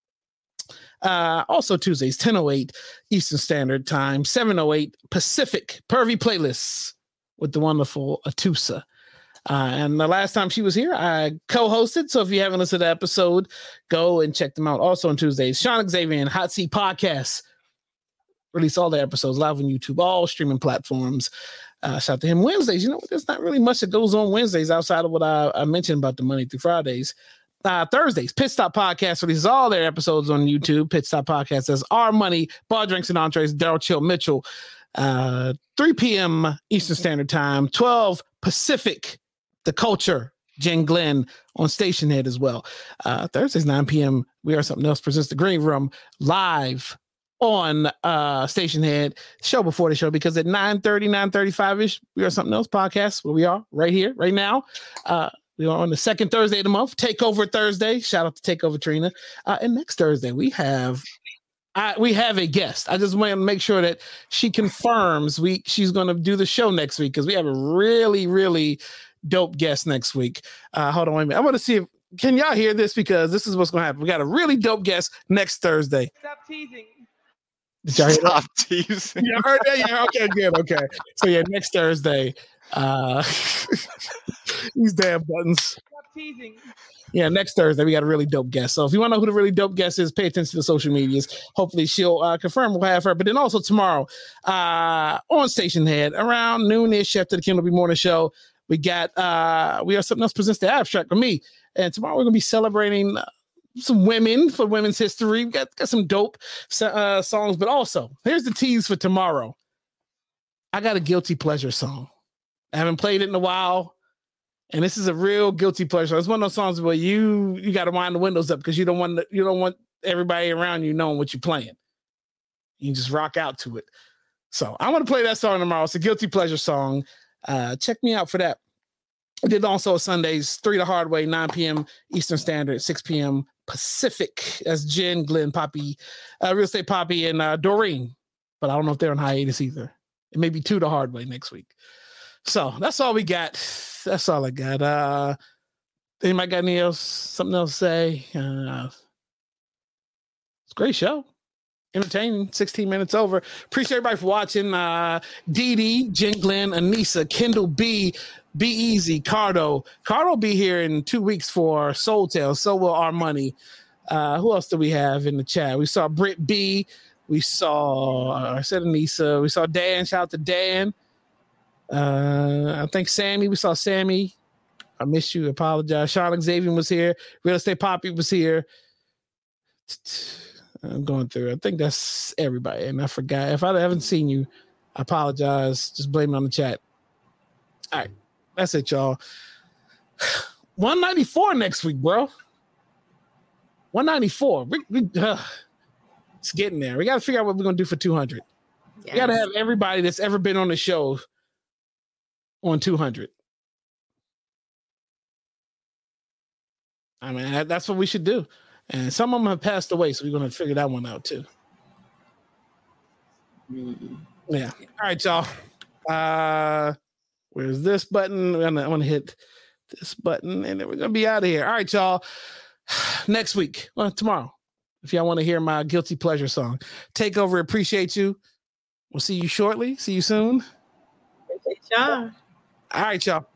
Uh, also Tuesdays, ten oh eight Eastern Standard Time, seven oh eight Pacific, Pervy Playlists with the wonderful Atusa. Uh, and the last time she was here, I co-hosted. So if you haven't listened to the episode, go and check them out. Also on Tuesdays, Sean Xavier and Hot Seat Podcasts release all their episodes live on YouTube, all streaming platforms. Uh, shout out to him. Wednesdays, you know, there's not really much that goes on Wednesdays outside of what I, I mentioned about the Monday through Fridays. Uh, Thursdays, Pit Stop Podcast releases all their episodes on YouTube. Pit Stop Podcast says Our Money, Bar Drinks and Entrees, Daryl Chill Mitchell. Uh, three p.m. Eastern Standard Time, twelve Pacific. The Culture, Jen Glenn on Station Head as well. Uh, Thursdays, nine p.m. We Are Something Else presents The Green Room live on uh, Station Head, show before the show, because at nine thirty, nine thirty-five-ish, We Are Something Else podcast, where we are right here, right now. Uh, we are on the second Thursday of the month, Takeover Thursday. Shout out to Takeover Trina. Uh, and next Thursday, we have I, we have a guest. I just want to make sure that she confirms we she's going to do the show next week, because we have a really, really dope guest next week. Uh, hold on wait a minute. I want to see if can y'all hear this, because this is what's going to happen. We got a really dope guest next Thursday. Stop teasing. Did y'all hear Stop that? teasing. You heard that? Yeah. Okay. Good. Okay. So yeah, next Thursday. Uh, these damn buttons. Stop teasing. Yeah, next Thursday we got a really dope guest. So if you want to know who the really dope guest is, pay attention to the social medias. Hopefully she'll uh, confirm we'll have her. But then also tomorrow uh, on Station Head around noonish after the Kendall B Morning Show, we got uh, We Are Something Else presents The Abstract with me. And tomorrow we're going to be celebrating uh, some women for Women's History. We got, got some dope uh, songs. But also, here's the tease for tomorrow. I got a guilty pleasure song. I haven't played it in a while. And this is a real guilty pleasure. It's one of those songs where you you got to wind the windows up, because you don't want to, you don't want everybody around you knowing what you're playing. You just rock out to it. So I'm going to play that song tomorrow. It's a guilty pleasure song. Uh, check me out for that. I did also Sundays, three the hard way, nine p.m. Eastern Standard, six p.m. Pacific. That's Jen, Glenn, Poppy, uh, Real Estate Poppy, and uh, Doreen. But I don't know if they're on hiatus either. It may be two the hard way next week. So that's all we got. That's all I got. Uh, anybody got any else, something else to say? Uh, it's a great show. Entertaining, sixteen minutes over. Appreciate everybody for watching. Uh, Dee Dee, Jen Glenn, Anissa, Kendall B, Be Easy, Cardo. Cardo will be here in two weeks for Soul Tales. So will Our Money. Uh, who else do we have in the chat? We saw Britt B. We saw, uh, I said Anissa. We saw Dan. Shout out to Dan. Uh, I think Sammy. We saw Sammy. I miss you. Apologize. Sean Xavier was here. Real Estate Poppy was here. I'm going through. I think that's everybody. And I forgot. If I haven't seen you, I apologize. Just blame it on the chat. All right. That's it, y'all. one ninety-four next week, bro. one ninety-four. We, we, uh, it's getting there. We got to figure out what we're going to do for two hundred. Yes. We got to have everybody that's ever been on the show on two hundred. I mean, that, that's what we should do. And some of them have passed away, so we're going to figure that one out too. Mm-hmm. Yeah. All right, y'all. Uh, where's this button? I'm going to hit this button, and then we're going to be out of here. All right, y'all. Next week, well, tomorrow, if y'all want to hear my Guilty Pleasure song. Takeover, appreciate you. We'll see you shortly. See you soon. Appreciate y'all. All right, y'all.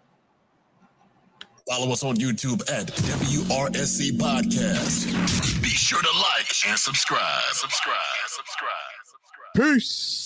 Follow us on YouTube at W R S C Podcast. Be sure to like and subscribe. Subscribe. Subscribe. Subscribe. Peace.